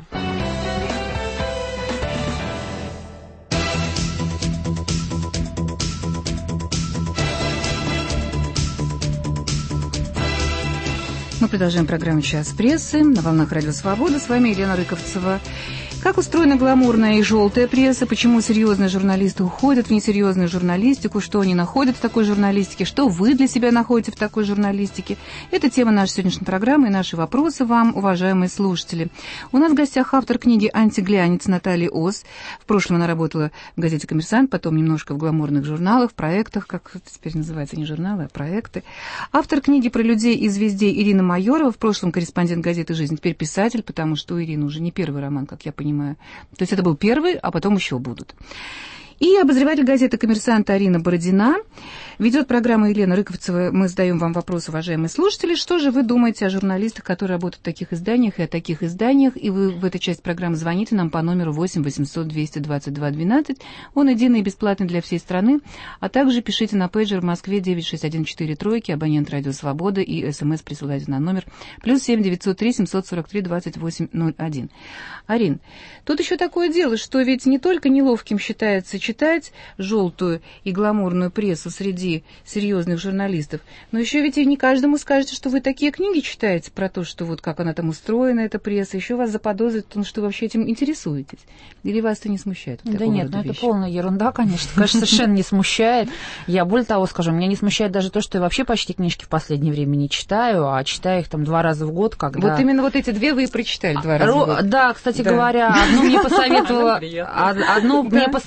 Мы продолжаем программу «Час прессы» на волнах Радио Свобода. С вами Елена Рыковцева. Как устроена гламурная и желтая пресса, почему серьезные журналисты уходят в несерьезную журналистику, что они находят в такой журналистике, что вы для себя находите в такой журналистике. Это тема нашей сегодняшней программы и наши вопросы вам, уважаемые слушатели. У нас в гостях автор книги «Антиглянец» Наталья Ос. В прошлом она работала в газете «Коммерсант», потом немножко в гламурных журналах, проектах, как теперь называется, не журналы, а проекты. Автор книги про людей из везде Ирина Майорова, в прошлом корреспондент газеты «Жизнь», теперь писатель, потому что у Ирины уже не первый роман, как я понимаю. То есть это был первый, а потом еще будут. И обозреватель газеты «Коммерсант» Арина Бородина. Ведет программу Елена Рыковцева. Мы задаем вам вопрос, уважаемые слушатели. Что же вы думаете о журналистах, которые работают в таких изданиях и о таких изданиях? И вы в этой части программы звоните нам по номеру восемь восемьсот двести двадцать два двенадцать. Он единый и бесплатный для всей страны. А также пишите на пейджер в Москве девять шесть один четыре тройки, абонент Радио Свобода, и СМС присылайте на номер плюс семь девятьсот три семьсот сорок три двадцать восемь ноль один. Арин, тут еще такое дело, что ведь не только неловким считается читать желтую и гламурную прессу среди серьезных журналистов, но еще ведь и не каждому скажете, что вы такие книги читаете про то, что вот как она там устроена, эта пресса, еще вас заподозрят, потому что вы вообще этим интересуетесь. Или вас это не смущает? Вот да нет, ну это полная ерунда, конечно, конечно, совершенно не смущает. Я более того скажу, меня не смущает даже то, что я вообще почти книжки в последнее время не читаю, а читаю их там два раза в год, когда... Вот именно вот эти две вы и прочитали два раза в год. Да, кстати говоря, одну мне посоветовала, одну мне посоветовал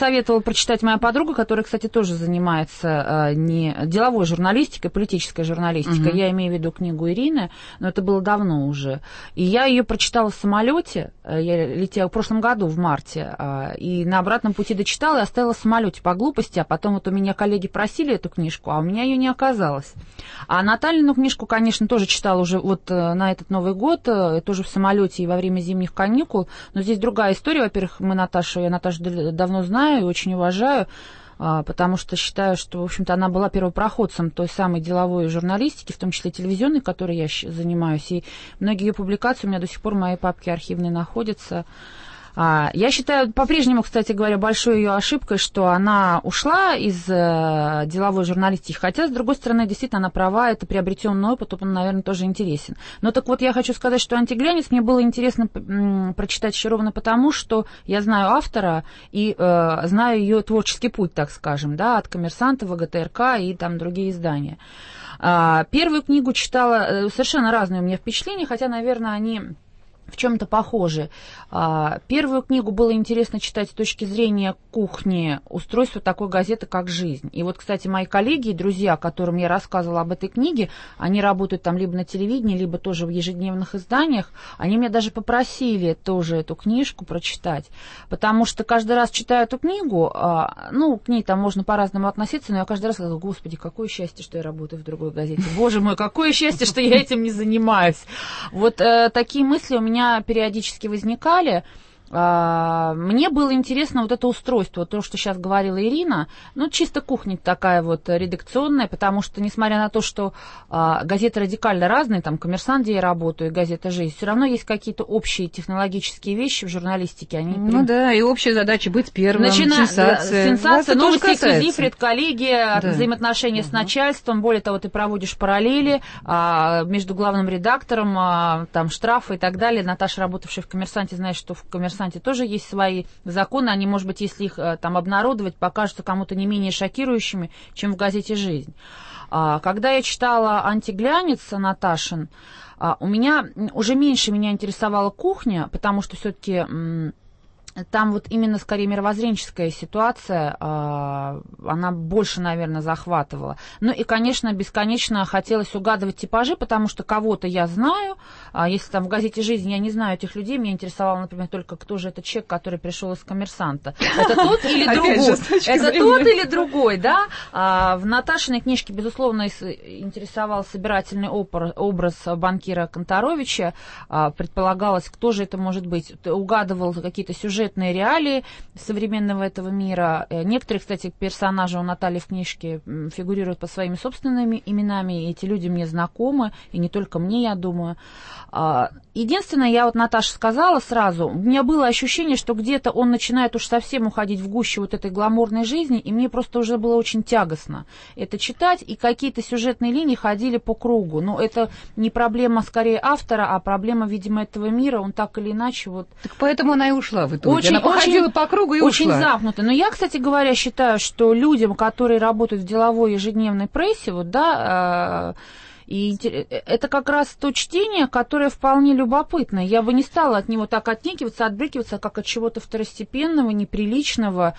прочитать моя подруга, которая, кстати, тоже занимается не деловой журналистикой, политической журналистикой. Угу. Я имею в виду книгу Ирины, но это было давно уже. И я ее прочитала в самолете. Я летела в прошлом году, в марте, и на обратном пути дочитала и оставила в самолете по глупости, а потом вот у меня коллеги просили эту книжку, а у меня ее не оказалось. А Наталину книжку, конечно, тоже читала уже вот на этот Новый год, тоже в самолете и во время зимних каникул, но здесь другая история. Во-первых, мы Наташу, я Наташу давно знаю и очень уважаю, потому что считаю, что, в общем-то, она была первопроходцем той самой деловой журналистики, в том числе телевизионной, которой я занимаюсь, и многие ее публикации у меня до сих пор в моей папке архивной находятся. Я считаю, по-прежнему, кстати говоря, большой ее ошибкой, что она ушла из деловой журналистики, хотя, с другой стороны, действительно, она права, это приобретенный опыт, он, наверное, тоже интересен. Но так вот, я хочу сказать, что «Антиглянец» мне было интересно прочитать еще ровно потому, что я знаю автора и э, знаю ее творческий путь, так скажем, да, от «Коммерсанта», ВГТРК и там другие издания. Первую книгу читала, совершенно разные у меня впечатления, хотя, наверное, они в чем-то похожи. Первую книгу было интересно читать с точки зрения кухни, устройства такой газеты, как «Жизнь». И вот, кстати, мои коллеги и друзья, которым я рассказывала об этой книге, они работают там либо на телевидении, либо тоже в ежедневных изданиях, они меня даже попросили тоже эту книжку прочитать, потому что каждый раз, читая эту книгу, ну, к ней там можно по-разному относиться, но я каждый раз говорю: господи, какое счастье, что я работаю в другой газете, боже мой, какое счастье, что я этим не занимаюсь. Вот э, такие мысли у меня периодически возникали. Мне было интересно вот это устройство, то, что сейчас говорила Ирина, ну, чисто кухня такая вот редакционная, потому что, несмотря на то, что а, газеты радикально разные, там, «Коммерсант», где я работаю, и газета «Жизнь», все равно есть какие-то общие технологические вещи в журналистике. Они, ну, да, и общая задача быть первым, Начина... сенсация. Сенсация, новости, эксклюзив, редколлегия, да. Взаимоотношения угу. с начальством, более того, ты проводишь параллели а, между главным редактором, а, там, штрафы и так далее. Наташа, работавшая в «Коммерсанте», знает, что в «Коммерсанте» тоже есть свои законы, они, может быть, если их там обнародовать, покажутся кому-то не менее шокирующими, чем в газете «Жизнь». Когда я читала «Антиглянец» Наташин, у меня уже меньше меня интересовала кухня, потому что все-таки там вот именно скорее мировоззренческая ситуация, она больше, наверное, захватывала. Ну и, конечно, бесконечно хотелось угадывать типажи, потому что кого-то я знаю. Если там в газете «Жизнь» я не знаю этих людей, меня интересовало, например, только кто же этот человек, который пришел из «Коммерсанта». Это тот или другой? Это тот или другой, да? В Наташиной книжке, безусловно, интересовал собирательный образ банкира Конторовича. Предполагалось, кто же это может быть. Угадывал какие-то сюжеты, реалии современного этого мира. Некоторые, кстати, персонажи у Натальи в книжке фигурируют под своими собственными именами, и эти люди мне знакомы, и не только мне, я думаю. Единственное, я вот Наташе сказала сразу, у меня было ощущение, что где-то он начинает уж совсем уходить в гущу вот этой гламурной жизни, и мне просто уже было очень тягостно это читать, и какие-то сюжетные линии ходили по кругу. Но это не проблема скорее автора, а проблема, видимо, этого мира, он так или иначе вот... Так поэтому она и ушла в итоге. Очень, она походила очень, по кругу и очень ушла. Очень замкнуто. Но я, кстати говоря, считаю, что людям, которые работают в деловой ежедневной прессе, вот, да, и это как раз то чтение, которое вполне любопытно. Я бы не стала от него так отнекиваться, отбрыкиваться, как от чего-то второстепенного, неприличного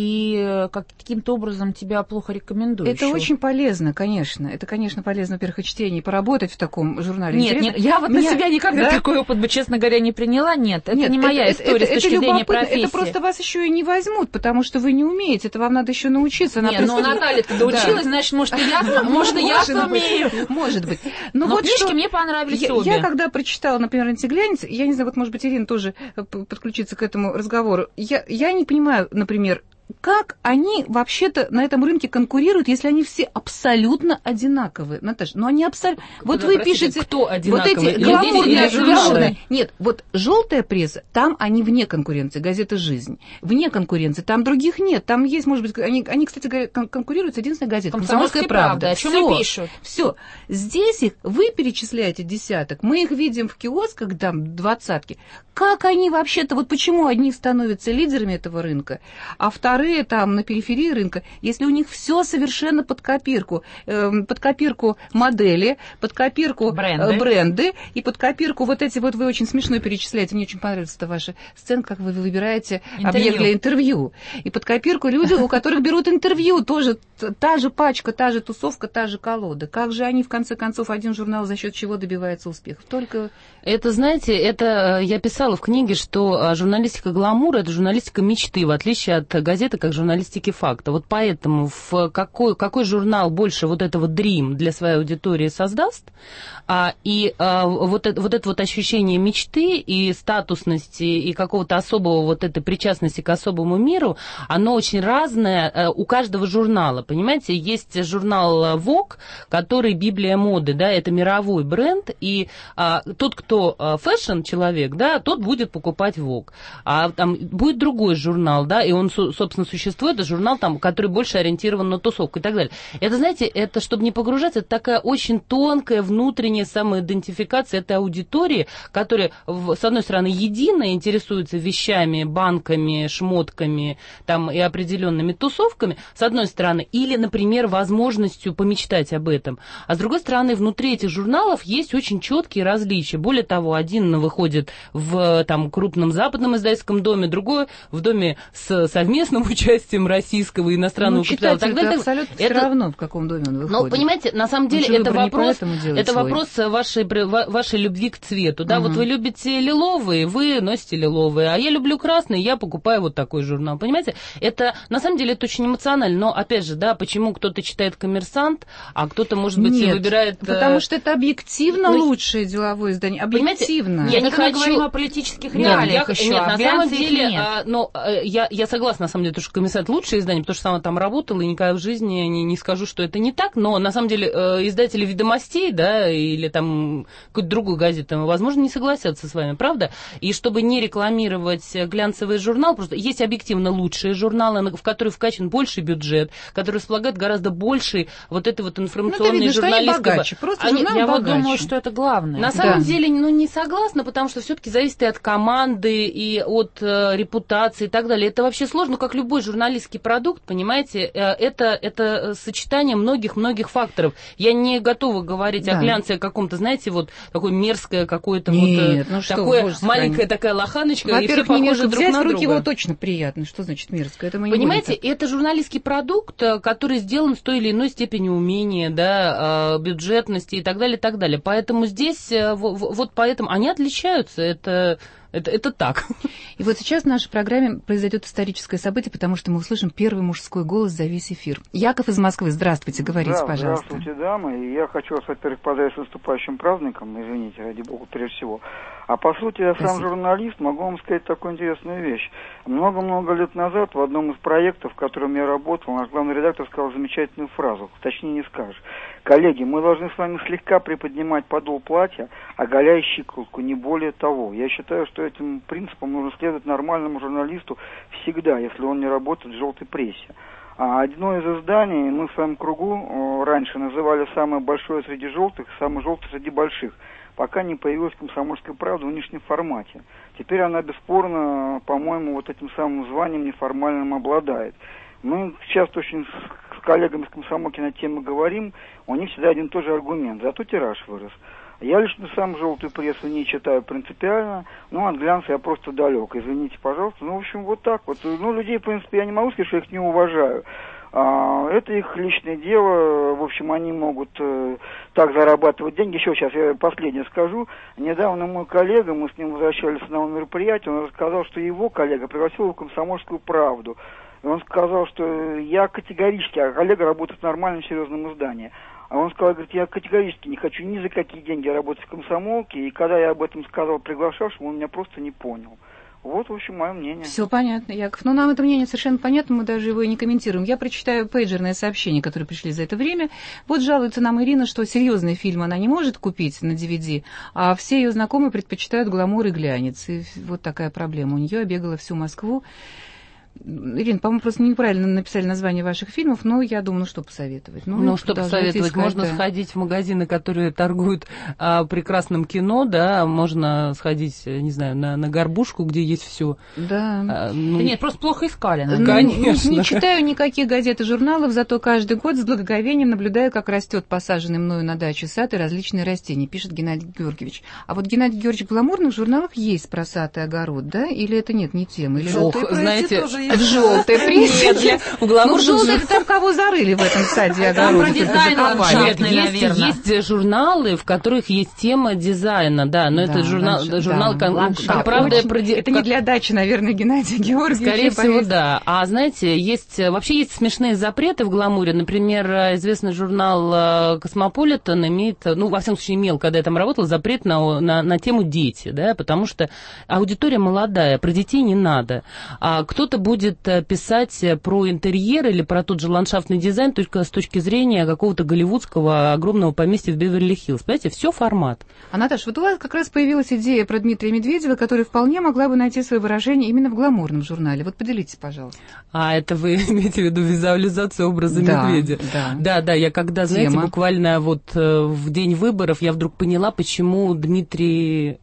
и каким-то образом тебя плохо рекомендующего. Это очень полезно, конечно. Это, конечно, полезно, во-первых, и чтение, поработать в таком журнале. Нет, нет, я вот Меня... на себя никогда да? такой опыт бы, честно говоря, не приняла. Нет, это нет, не моя это, история это, с точки это зрения профессии. Это просто вас еще и не возьмут, потому что вы не умеете. Это вам надо еще научиться. Нет, просто... ну Наталья-то доучилась, да. Значит, может, и я, может, и я сумею. Может быть. Но, Но вот книжки что... мне понравились я, обе. Я когда прочитала, например, «Антиглянец», я не знаю, вот, может быть, Ирина тоже подключится к этому разговору, я, я не понимаю, например, как они вообще-то на этом рынке конкурируют, если они все абсолютно одинаковые? Наташа, ну они абсолютно... Вот вы простите, пишете... Кто одинаковый? Вот эти гламурные, гламурные... Нет, вот желтая пресса, там они вне конкуренции, газета «Жизнь». Вне конкуренции, там других нет. Там есть, может быть... Они, они кстати говоря, конкурируют с единственной газетой. «Комсомольская правда». О чем и пишут. Все. Здесь их, вы перечисляете десяток, мы их видим в киосках, там, двадцатки. Как они вообще-то... Вот почему одни становятся лидерами этого рынка, а вторые дворы, там, на периферии рынка, если у них все совершенно под копирку, э, под копирку модели, под копирку бренды. Э, бренды, и под копирку вот эти вот, вы очень смешно перечисляете, мне очень понравилась эта ваша сценка, как вы выбираете интервью. Объект для интервью, и под копирку люди, у которых берут интервью, тоже та же пачка, та же тусовка, та же колода. Как же они, в конце концов, один журнал за счет чего добивается успехов? Только... Это, знаете, это я писала в книге, что журналистика гламура — это журналистика мечты, в отличие от газеты как журналистики факта. Вот поэтому в какой, какой журнал больше вот этого dream для своей аудитории создаст, а, и а, вот, это, вот это вот ощущение мечты и статусности, и какого-то особого вот этой причастности к особому миру, оно очень разное у каждого журнала, понимаете? Есть журнал Vogue, который библия моды, да, это мировой бренд, и а, тот, кто фэшн-человек, да, тот будет покупать Vogue. А там будет другой журнал, да, и он, собственно, существует, это журнал, там, который больше ориентирован на тусовку и так далее. Это, знаете, это, чтобы не погружаться, это такая очень тонкая внутренняя самоидентификация этой аудитории, которая, с одной стороны, едино интересуется вещами, банками, шмотками, там, и определенными тусовками, с одной стороны, или, например, возможностью помечтать об этом. А с другой стороны, внутри этих журналов есть очень четкие различия. Более того, один выходит в там, крупном западном издательском доме, другой в доме с совместным участием российского и иностранного ну, капитала. И так далее. Это абсолютно это... все равно, в каком доме он выходит. Ну, понимаете, на самом деле это вопрос, это вопрос вашей, вашей любви к цвету. Да? Угу. Вот вы любите лиловые, вы носите лиловые, а я люблю красный, я покупаю вот такой журнал. Понимаете, это на самом деле это очень эмоционально. Но опять же, да, почему кто-то читает «Коммерсант», а кто-то, может быть, Нет, выбирает... потому что это объективно ну, лучшее деловое издание. Объективно. Я не хочу говорить о политических реалиях нет, еще. Нет, а на самом деле, нет. А, но, а, я, я согласна, на самом деле, что «Коммерсант» лучшее издание, потому что сама там работала, и никогда в жизни не, не скажу, что это не так, но на самом деле издатели «Ведомостей», да, или там какой-то другой газеты, возможно, не согласятся с вами, правда? И чтобы не рекламировать глянцевый журнал, просто есть объективно лучшие журналы, в которые вкачан больше бюджет, которые располагают гораздо большей вот этой вот информационной ну, журналистской... Просто они, журнал я богаче. вот думаю, что это главное. На да. самом деле, ну, не согласна, потому что все-таки зависит и от команды, и от э, репутации и так далее. Это вообще сложно, ну, как любой журналистский продукт, понимаете, э, это, это сочетание многих-многих факторов. Я не готова говорить да. о глянце, о каком-то, знаете, вот такое мерзкое какое-то Нет, вот ну что, такое боже, маленькая такая лоханочка, во-первых, и все похожи не друг взять на в руки друга. его точно приятно. Что значит мерзкое? Это мы не Понимаете, будем это журналистский продукт, который сделан с той или иной степенью умения, да, бюджетности и так далее, и так далее. Поэтому здесь, вот поэтому они отличаются, это... Это, это так. И вот сейчас в нашей программе произойдет историческое событие, потому что мы услышим первый мужской голос за весь эфир. Яков из Москвы, здравствуйте, говорите, да, пожалуйста. Здравствуйте, дамы. И я хочу вас, во-первых, поздравить с наступающим праздником, извините, ради бога, прежде всего. А по сути, я сам Спасибо. журналист, могу вам сказать такую интересную вещь. Много-много лет назад в одном из проектов, в котором я работал, наш главный редактор сказал замечательную фразу, точнее не скажешь. Коллеги, мы должны с вами слегка приподнимать подол платья, оголяя щиколотку, не более того. Я считаю, что этим принципом нужно следовать нормальному журналисту всегда, если он не работает в желтой прессе. А одно из изданий мы в своем кругу раньше называли самое большое среди желтых, самое желтое среди больших, пока не появилась «Комсомольская правда» в нынешнем формате. Теперь она бесспорно, по-моему, вот этим самым званием неформальным обладает. Мы часто очень с коллегами с комсомолки на тему говорим, у них всегда один и тот же аргумент, зато тираж вырос. Я лично сам желтую прессу не читаю принципиально, но от глянца я просто далек, извините, пожалуйста. Ну, в общем, вот так вот. Ну, людей, в принципе, я не могу сказать, что я их не уважаю. А, это их личное дело, в общем, они могут э, так зарабатывать деньги. Еще сейчас я последнее скажу. Недавно мой коллега, мы с ним возвращались с одного мероприятия, он рассказал, что его коллега пригласил его в «Комсомольскую правду». И он сказал, что я категорически, а коллега работает в нормальном серьезном издании. А он сказал, говорит, я категорически не хочу ни за какие деньги работать в «Комсомолке». И когда я об этом сказал приглашавшему, он меня просто не понял. Вот, в общем, мое мнение. Все понятно, Яков. Но нам это мнение совершенно понятно, мы даже его и не комментируем. Я прочитаю пейджерные сообщения, которые пришли за это время. Вот жалуется нам Ирина, что серьезный фильм она не может купить на ди ви ди, а все ее знакомые предпочитают гламур и глянец. И вот такая проблема у нее. Я бегала всю Москву. Ирина, по-моему, просто неправильно написали название ваших фильмов, но я думаю, ну что посоветовать. Ну, ну что посоветовать? Искать, можно да. сходить в магазины, которые торгуют а, прекрасным кино, да, можно сходить, не знаю, на, на Горбушку, где есть все. Да. А, ну... да нет, просто плохо искали. Ну, конечно. Не, не читаю никаких газет и журналов, зато каждый год с благоговением наблюдаю, как растет посаженный мною на даче сад и различные растения, пишет Геннадий Георгиевич. А вот Геннадий Георгиевич, в гламурных журналах есть про сад и огород, да? Или это нет, не тема? Или Ох, знаете, в желтой прессе. Ну, в желтой там кого зарыли в этом саде и огороде. Есть журналы, в которых есть тема дизайна, да, но это журнал, как правда... Это не для дачи, наверное, Геннадия Георгиевича. Скорее всего, да. А знаете, есть вообще есть смешные запреты в гламуре. Например, известный журнал «Космополитен» имеет, ну, во всяком случае, имел, когда я там работала, запрет на, на, на тему «дети», да, потому что аудитория молодая, про детей не надо. А кто-то будет писать про интерьер или про тот же ландшафтный дизайн только с точки зрения какого-то голливудского огромного поместья в Беверли-Хиллз. Понимаете, все формат. А, Наташа, вот у вас как раз появилась идея про Дмитрия Медведева, которая вполне могла бы найти свое выражение именно в гламурном журнале. Вот поделитесь, пожалуйста. А, это вы имеете в виду визуализацию образа да, Медведя? Да, да, да. Я когда, Тема. знаете, буквально вот в день выборов я вдруг поняла, почему Дмитрий...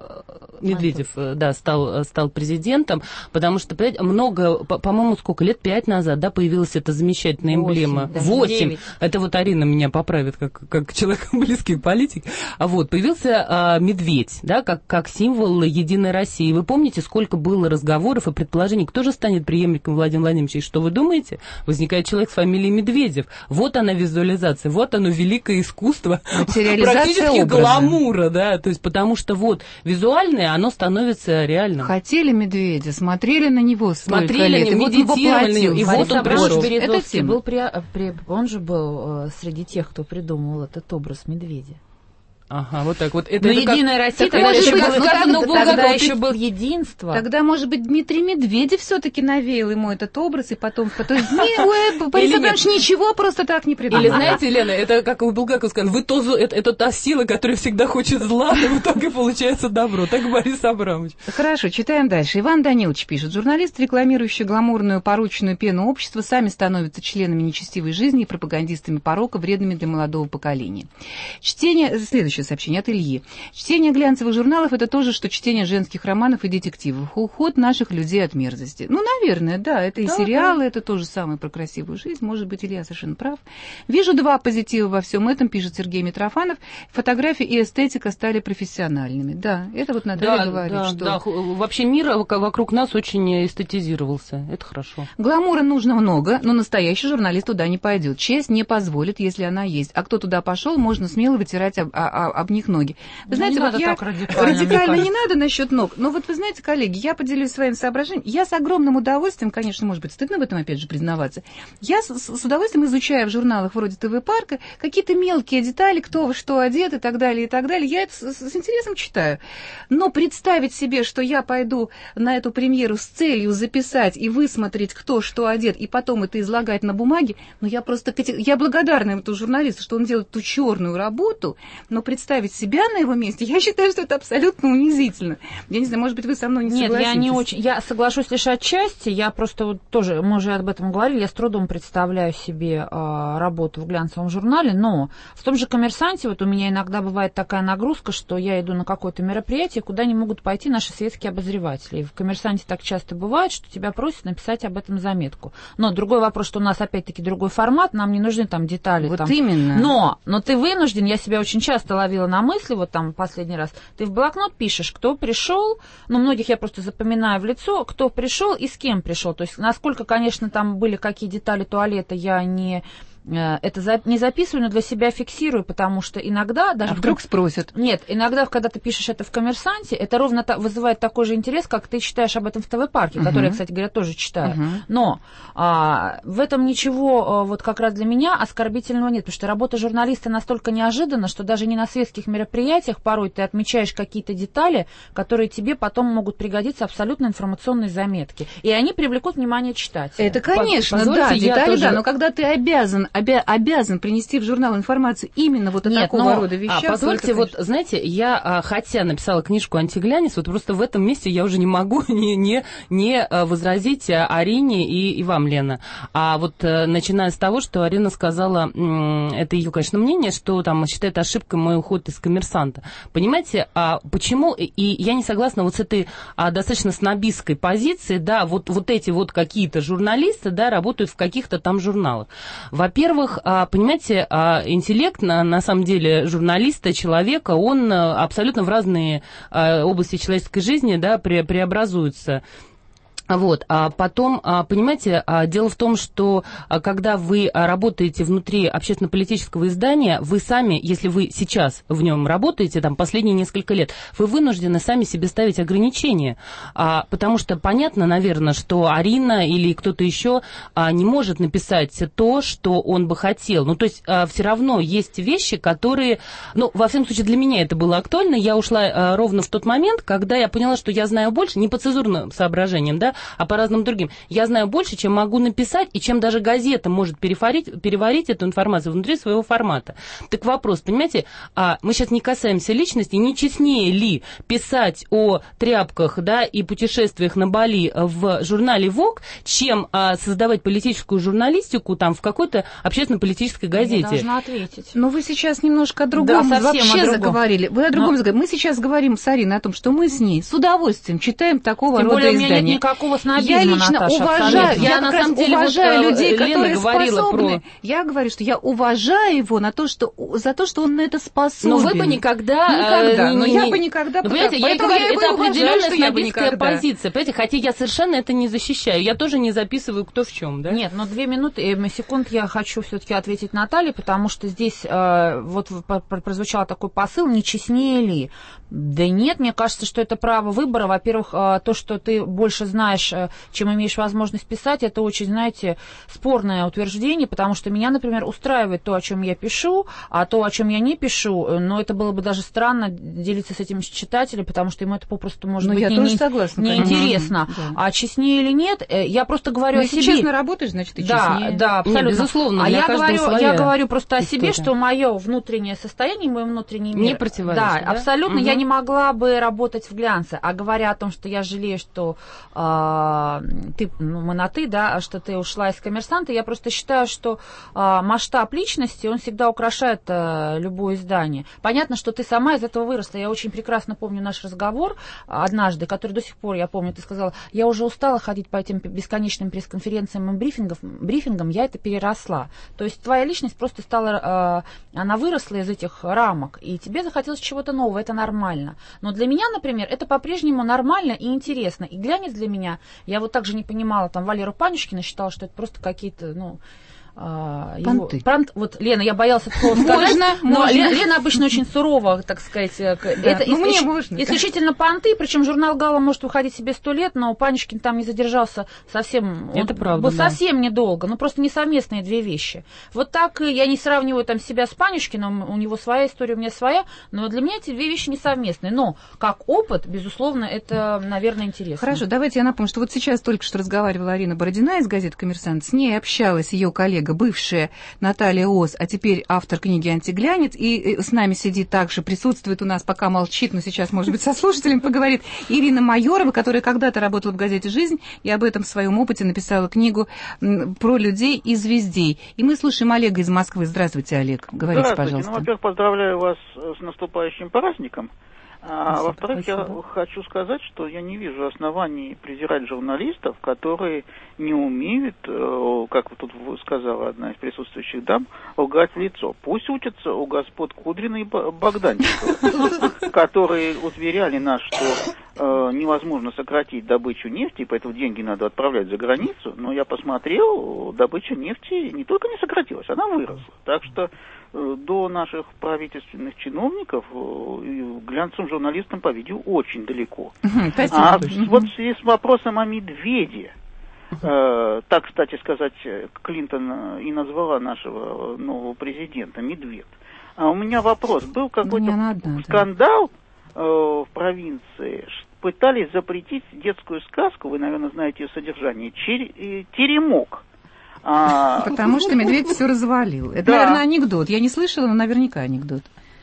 Медведев, да, стал, стал президентом, потому что, понимаете, много, по- по-моему, сколько, лет пять назад, да, появилась эта замечательная эмблема. Восемь. Это вот Арина меня поправит, как, как человек близкий к политике. А вот, появился а, медведь, да, как, как символ Единой России. Вы помните, сколько было разговоров и предположений, кто же станет преемником Владимира Владимировича? И что вы думаете? Возникает человек с фамилией Медведев. Вот она визуализация, вот оно великое искусство. Практически гламура, да, то есть потому что вот визуальное оно становится реальным. Хотели медведя, смотрели на него, смотрели на него, медитировали на него, и вот он пришел. Березовский был при, при, он же был э, среди тех, кто придумал этот образ медведя. Ага, вот так вот. Это, но это Единая как... Россия, тогда, еще, было, тогда, тогда, тогда еще был единство. Тогда, может быть, Дмитрий Медведев все-таки навеял ему этот образ, и потом... То есть, не, Борис Абрамович ничего просто так не придумал. Или, знаете, Лена, это как у Булгакова сказано, вы то, это, это та сила, которая всегда хочет зла, и в итоге получается добро. Так Борис Абрамович. Хорошо, читаем дальше. Иван Данилович пишет. Журналисты, рекламирующие гламурную порочную пену общества, сами становятся членами нечестивой жизни и пропагандистами порока, вредными для молодого поколения. Чтение... Следующее сообщение от Ильи. Чтение глянцевых журналов – это то же, что чтение женских романов и детективов. Уход наших людей от мерзости. Ну, наверное, да, это и да, сериалы, да. Это то же самое про красивую жизнь. Может быть, Илья совершенно прав. Вижу два позитива во всем этом, пишет Сергей Митрофанов. Фотография и эстетика стали профессиональными. Да, это вот Наталья да, говорит, да, что... Да, вообще мир вокруг нас очень эстетизировался. Это хорошо. Гламура нужно много, но настоящий журналист туда не пойдет. Честь не позволит, если она есть. А кто туда пошел, можно смело вытирать об, об, об них ноги. Вы знаете, вот я радикально, радикально не надо насчет ног, но вот вы знаете, коллеги, я поделюсь своим соображением. Я с огромным удовольствием, конечно, может быть, стыдно в этом опять же признаваться, я с, с удовольствием изучаю в журналах вроде ТВ-парка какие-то мелкие детали, кто во что одет и так далее, и так далее. Я это с, с интересом читаю. Но представить себе, что я пойду на эту премьеру с целью записать и высмотреть, кто что одет, и потом это излагать на бумаге, ну я просто, я благодарна этому журналисту, что он делает ту черную работу, но представить себя на его месте, я считаю, что это абсолютно унизительно. Я не знаю, может быть, вы со мной не согласитесь. Нет, я не очень... Я соглашусь лишь отчасти. Я просто вот тоже, мы уже об этом говорили, я с трудом представляю себе а, работу в глянцевом журнале, но в том же «Коммерсанте» вот у меня иногда бывает такая нагрузка, что я иду на какое-то мероприятие, куда не могут пойти наши светские обозреватели. И в «Коммерсанте» так часто бывает, что тебя просят написать об этом заметку. Но другой вопрос, что у нас опять-таки другой формат, нам не нужны там детали. Вот там. именно. Но, но ты вынужден, я себя очень часто ловила на мысли, вот там последний раз, ты в блокнот пишешь, кто пришел, ну, многих я просто запоминаю в лицо, кто пришел и с кем пришел. То есть, насколько, конечно, там были какие детали туалета, я не... это не записываю, но для себя фиксирую, потому что иногда даже... А вдруг спросят? Нет, иногда, когда ты пишешь это в «Коммерсанте», это ровно та... вызывает такой же интерес, как ты читаешь об этом в ТВ-парке, uh-huh. который я, кстати говоря, тоже читаю. Uh-huh. Но а, в этом ничего, а, вот как раз для меня, оскорбительного нет, потому что работа журналиста настолько неожиданна, что даже не на светских мероприятиях порой ты отмечаешь какие-то детали, которые тебе потом могут пригодиться абсолютно информационной заметки. И они привлекут внимание читателя. Это, конечно, Позвольте, да, детали, тоже... да, но когда ты обязан обя- обязан принести в журнал информацию именно вот о Нет, такого но, рода вещах. А, позвольте, это, вот, знаете, я, а, хотя написала книжку «Антиглянец», вот просто в этом месте я уже не могу не, не, не возразить Арине и, и вам, Лена. А вот начиная с того, что Арина сказала, это ее, конечно, мнение, что там считает ошибкой мой уход из «Коммерсанта». Понимаете, а почему, и я не согласна вот с этой а, достаточно снобистской позиции, да, вот, вот эти вот какие-то журналисты, да, работают в каких-то там журналах. Во-первых, понимаете, интеллект, на, на самом деле, журналиста, человека, он абсолютно в разные области человеческой жизни, да, пре- преобразуется. Вот, а потом, понимаете, дело в том, что когда вы работаете внутри общественно-политического издания, вы сами, если вы сейчас в нем работаете, там, последние несколько лет, вы вынуждены сами себе ставить ограничения, потому что понятно, наверное, что Арина или кто-то еще не может написать то, что он бы хотел. Ну, то есть все равно есть вещи, которые, ну, во всяком случае, для меня это было актуально. Я ушла ровно в тот момент, когда я поняла, что я знаю больше, не по цензурным соображениям, да, а по разным другим. Я знаю больше, чем могу написать, и чем даже газета может переварить, переварить эту информацию внутри своего формата. Так вопрос, понимаете, а мы сейчас не касаемся личности, не честнее ли писать о тряпках, да, и путешествиях на Бали в журнале Vogue, чем а, создавать политическую журналистику там в какой-то общественно-политической газете? Я должна ответить. Но вы сейчас немножко о другом, да, вообще о другом. заговорили. Вы о другом Но... заговорили. Мы сейчас говорим с Ариной о том, что мы с ней с удовольствием читаем такого Тем рода более, издания. У меня нет никакого снобизма, я лично Наташа, уважаю, я, я на самом деле уважаю вот, людей, Лена которые способны. Про... Я говорю, что я уважаю его на то, что, за то, что он на это способен. Но вы бы никогда... Никогда, э, но не, я бы никогда... Ну, понимаете, я говорю, я это определенная снобистская позиция, понимаете, хотя я совершенно это не защищаю, я тоже не записываю, кто в чем, да? Нет, но две минуты, э, секунд я хочу все-таки ответить Наталье, потому что здесь э, вот прозвучал такой посыл, не честнее ли? Да нет, мне кажется, что это право выбора. Во-первых, э, то, что ты больше знаешь, э, чем имеешь возможность писать, это очень, знаете, спорное утверждение, потому что меня, например, устраивает то, о чем я пишу, а то, о чем я не пишу, но это было бы даже странно делиться с этим с читателем, потому что ему это попросту может но быть я не, тоже не, согласна, неинтересно. Да. А честнее или нет, я просто говорю но о себе. Если честно работаешь, значит, ты честнее. Да, да, абсолютно. Нет, безусловно, а я говорю, я говорю просто история. о себе, что мое внутреннее состояние, мой внутренний мир... Не противоречит, да, да? абсолютно. Угу. Я не могла бы работать в глянце. А говоря о том, что я жалею, что э, ты, ну, мы на ты, да, что ты ушла из «Коммерсанта», я просто считаю, что э, масштаб личности, он всегда украшает э, любое издание. Понятно, что ты сама из этого выросла. Я очень прекрасно помню наш разговор однажды, который до сих пор, я помню, ты сказала, я уже устала ходить по этим бесконечным пресс-конференциям и брифингам, брифингам, я это переросла. То есть твоя личность просто стала, э, она выросла из этих рамок, и тебе захотелось чего-то нового, это нормально. Но для меня, например, это по-прежнему нормально и интересно. И глянец для меня, я вот также не понимала, там, Валеру Панюшкина считала, что это просто какие-то, ну... Его, прант, вот, Лена, я боялась такого сказать, можно, но можно. Лена, Лена обычно очень сурова, так сказать. Да. Это ну, исключ... мне можно. исключительно понты, причем журнал «Гала» может выходить себе сто лет, но Панюшкин там не задержался совсем, это он правда, был да. совсем недолго, ну просто несовместные две вещи. Вот так я не сравниваю там себя с Панюшкиным, у него своя история, у меня своя, но для меня эти две вещи несовместные. Но как опыт, безусловно, это, наверное, интересно. Хорошо, давайте я напомню, что вот сейчас только что разговаривала Арина Бородина из газеты «Коммерсант», с ней общалась ее коллега, бывшая Наталья Ос, а теперь автор книги «Антиглянец», и с нами сидит также, присутствует у нас, пока молчит, но сейчас, может быть, со слушателем поговорит, Ирина Майорова, которая когда-то работала в газете «Жизнь», и об этом в своем опыте написала книгу про людей и звездей. И мы слушаем Олега из Москвы. Здравствуйте, Олег. Говорите, Здравствуйте. пожалуйста. Ну, во-первых, поздравляю вас с наступающим праздником. А во-вторых, я хочу сказать, что я не вижу оснований презирать журналистов, которые не умеют, как вот тут сказала одна из присутствующих дам, лгать в лицо. Пусть учатся у господ Кудрина и Богданчикова, которые уверяли нас, что невозможно сократить добычу нефти, поэтому деньги надо отправлять за границу. Но я посмотрел, добыча нефти не только не сократилась, она выросла. Так что до наших правительственных чиновников глянцевым журналистам, по-видимому, очень далеко. А вот в связи с вопросом о медведе, э, так, кстати сказать, Клинтон и назвала нашего нового президента медведь. А у меня вопрос. Был какой-то одна, скандал да. э, в провинции, пытались запретить детскую сказку, вы, наверное, знаете ее содержание, Чер... «Теремок». А... Потому что медведь все развалил. Это, да. наверное, анекдот. Я не слышала, но наверняка анекдот.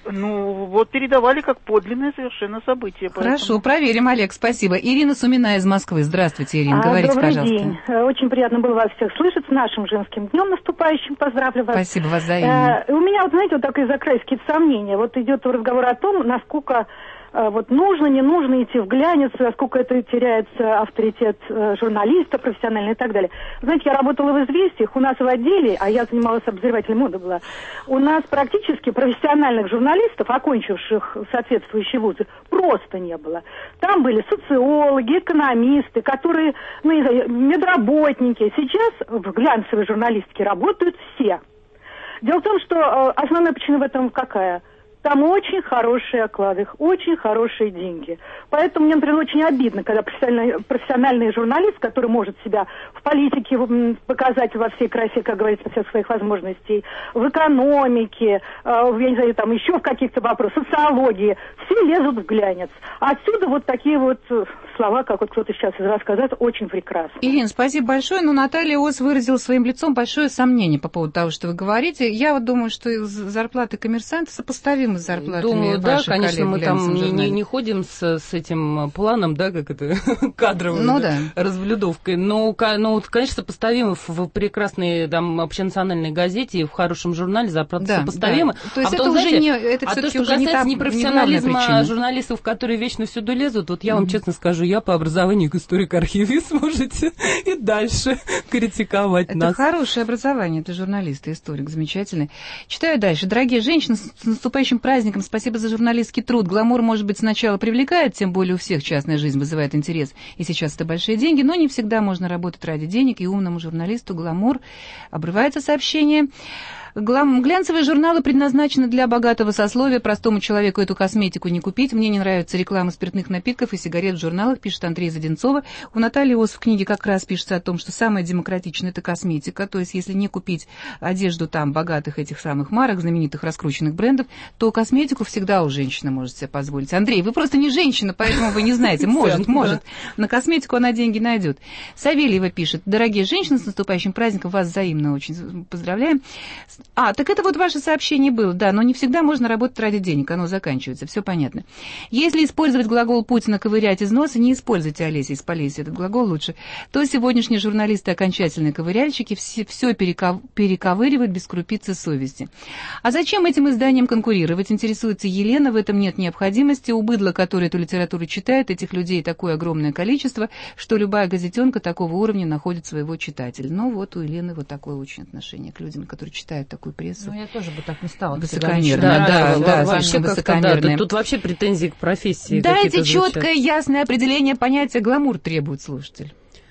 Ну, вот передавали как подлинное совершенно событие. Хорошо, поэтому... проверим, Олег, спасибо. Ирина Сумина из Москвы. Здравствуйте, Ирина, а, говорите, добрый пожалуйста. Добрый день. Очень приятно было вас всех слышать. С нашим женским днем наступающим. Поздравляю вас. Спасибо вас взаимно. А, у меня, вот, знаете, вот такие закрайские сомнения. Вот идет разговор о том, насколько... Вот нужно, не нужно идти в глянец, сколько это теряется авторитет журналиста, профессиональный и так далее. Знаете, я работала в «Известиях», у нас в отделе, а я занималась обозревателем моды была, у нас практически профессиональных журналистов, окончивших соответствующие вузы, просто не было. Там были социологи, экономисты, которые, ну, не знаю, медработники. Сейчас в глянцевой журналистике работают все. Дело в том, что основная причина в этом какая? Там очень хорошие оклады, очень хорошие деньги. Поэтому мне, например, очень обидно, когда профессиональный, профессиональный журналист, который может себя в политике показать во всей красе, как говорится, всех своих возможностей, в экономике, я не знаю, там еще в каких-то вопросах, социологии, все лезут в глянец. Отсюда вот такие вот слова, как вот кто-то сейчас из вас сказал, очень прекрасно. Ирина, спасибо большое, но Наталья Ос выразила своим лицом большое сомнение по поводу того, что вы говорите. Я вот думаю, что зарплаты коммерсанта сопоставимы с зарплатами Думаю, да, конечно, мы там не, не, не не ходим с, с этим планом, да, как это, кадровой ну, да. развлюдовкой, но, но, конечно, сопоставимы в, в прекрасной там общенациональной газете и в хорошем журнале зарплаты да, сопоставимы. Да. То есть а это потом, уже знаете, не, это а то, что уже касается не непрофессионализма журналистов, которые вечно всюду лезут, вот я вам mm-hmm. честно скажу, я по образованию историк-архивист, можете и дальше критиковать это нас. Это хорошее образование, это журналист и историк, замечательный. Читаю дальше. Дорогие женщины, с наступающим праздником, спасибо за журналистский труд. Гламур, может быть, сначала привлекает, тем более у всех частная жизнь вызывает интерес, и сейчас это большие деньги, но не всегда можно работать ради денег, и умному журналисту гламур. Обрывается сообщение. Глянцевые журналы предназначены для богатого сословия, простому человеку эту косметику не купить. Мне не нравится реклама спиртных напитков и сигарет в журналах, пишет Андрей Заденцова. У Натальи Ос в книге как раз пишется о том, что самое демократичное – это косметика. То есть, если не купить одежду там богатых этих самых марок, знаменитых раскрученных брендов, то косметику всегда у женщины может себе позволить. Андрей, вы просто не женщина, поэтому вы не знаете. Может, может. На косметику она деньги найдет. Савельева пишет: дорогие женщины, с наступающим праздником, вас взаимно очень поздравляем. А, так это вот ваше сообщение было, да, но не всегда можно работать ради денег, оно заканчивается, все понятно. Если использовать глагол Путина «ковырять из носа», не используйте, Олеся из Полесья, этот глагол лучше, то сегодняшние журналисты окончательные ковыряльщики все, все переков, перековыривают без крупицы совести. А зачем этим изданиям конкурировать, интересуется Елена, в этом нет необходимости, у быдла, который эту литературу читает, этих людей такое огромное количество, что любая газетенка такого уровня находит своего читателя. Ну вот у Елены вот такое очень отношение к людям, которые читают такую прессу. Ну, я тоже бы так не стала. Высокомерная, да, да, да, да, совсем высокомерная. Да, тут вообще претензии к профессии. Дайте четкое, ясное определение понятия гламур, требует слушатель.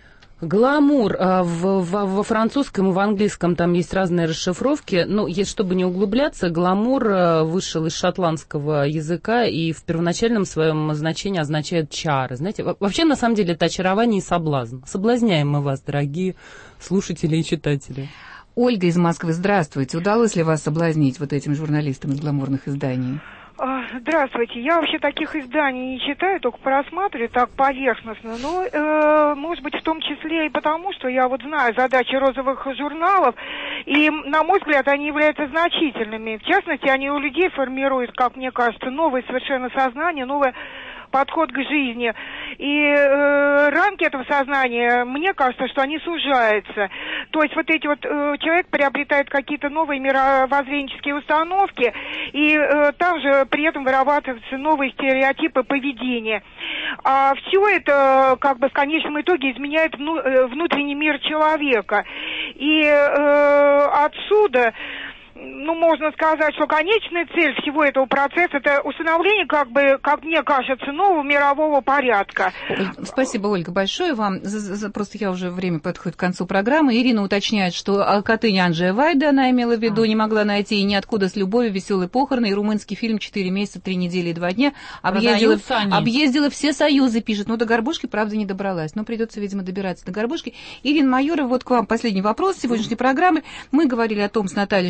Гламур. В, в, во французском и в английском там есть разные расшифровки. Но, если, чтобы не углубляться, гламур вышел из шотландского языка и в первоначальном своем значении означает чары. Знаете, вообще, на самом деле, это очарование и соблазн. Соблазняем мы вас, дорогие слушатели и читатели. Ольга из Москвы, здравствуйте. Удалось ли вас соблазнить вот этим журналистам из гламурных изданий? Здравствуйте. Я вообще таких изданий не читаю, только просматриваю так поверхностно. Но, э, может быть, в том числе и потому, что я вот знаю задачи розовых журналов, и, на мой взгляд, они являются значительными. В частности, они у людей формируют, как мне кажется, новое совершенно сознание, новое подход к жизни. И э, рамки этого сознания, мне кажется, что они сужаются. То есть вот эти вот, э, человек приобретает какие-то новые мировоззренческие установки, и э, там же при этом вырабатываются новые стереотипы поведения. А все это, как бы, в конечном итоге изменяет вну, э, внутренний мир человека. И э, отсюда... Ну, можно сказать, что конечная цель всего этого процесса – это установление, как бы, как мне кажется, нового мирового порядка. Спасибо, Ольга, большое вам. За, за, просто я уже время подходит к концу программы. Ирина уточняет, что Алкатыня Анджея Вайда она имела в виду, а. не могла найти, и ниоткуда с любовью, веселые похороны, и румынский фильм «Четыре месяца, три недели и два дня». Объездила, объездила все союзы, пишет. Ну, до Горбушки, правда, не добралась. Но придется, видимо, добираться до Горбушки. Ирина Майорова, вот к вам последний вопрос сегодняшней программы. Мы говорили о том с Натальей, что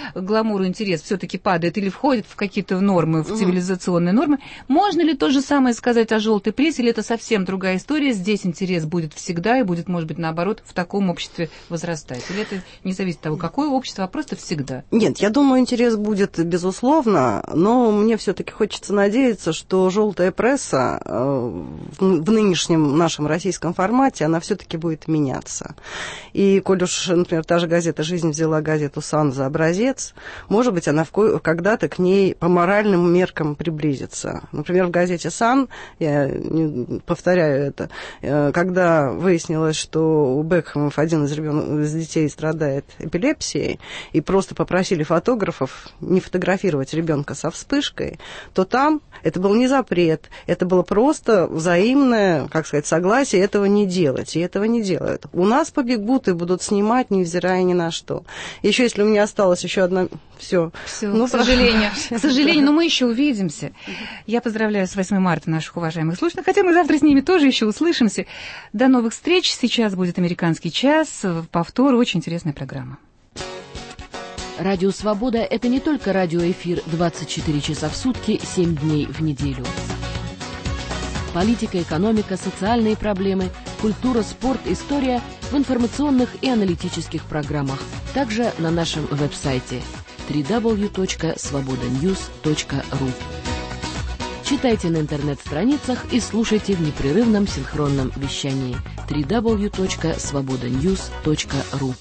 гламур и интерес все-таки падает или входит в какие-то нормы, в цивилизационные нормы, можно ли то же самое сказать о желтой прессе, или это совсем другая история, здесь интерес будет всегда и будет, может быть, наоборот, в таком обществе возрастать? Или это не зависит от того, какое общество, а просто всегда? Нет, я думаю, интерес будет, безусловно, но мне все-таки хочется надеяться, что желтая пресса в нынешнем нашем российском формате, она все-таки будет меняться. И, коль уж, например, та же газета «Жизнь» взяла газету «Сан» за образец, может быть, она когда-то к ней по моральным меркам приблизится. Например, в газете «Сан», я повторяю это, когда выяснилось, что у Бекхэмов один из, ребен... из детей страдает эпилепсией, и просто попросили фотографов не фотографировать ребенка со вспышкой, то там это был не запрет, это было просто взаимное, как сказать, согласие этого не делать, и этого не делают. У нас побегут и будут снимать, невзирая ни на что. Еще, если у меня осталось еще одна... Все. Все, ну, к сожалению. К сожалению, но мы еще увидимся. Я поздравляю с восьмым марта наших уважаемых слушателей, хотя мы завтра с ними тоже еще услышимся. До новых встреч. Сейчас будет «Американский час». Повтор. Очень интересная программа. Радио «Свобода» — это не только радиоэфир двадцать четыре часа в сутки, семь дней в неделю. Политика, экономика, социальные проблемы, культура, спорт, история в информационных и аналитических программах. Также на нашем веб-сайте дабл ю дабл ю дабл ю точка свобода ньюс точка ру. Читайте на интернет-страницах и слушайте в непрерывном синхронном вещании дабл ю дабл ю дабл ю точка свобода ньюс точка ру.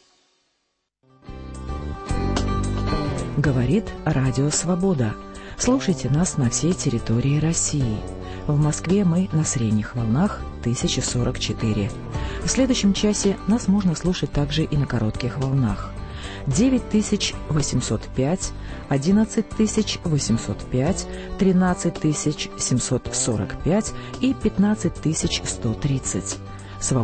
Говорит Радио Свобода. Слушайте нас на всей территории России. В Москве мы на средних волнах тысяча сорок четыре. В следующем часе нас можно слушать также и на коротких волнах. девять тысяч восемьсот пять, одиннадцать тысяч восемьсот пять, тринадцать тысяч семьсот сорок пять и пятнадцать тысяч сто тридцать.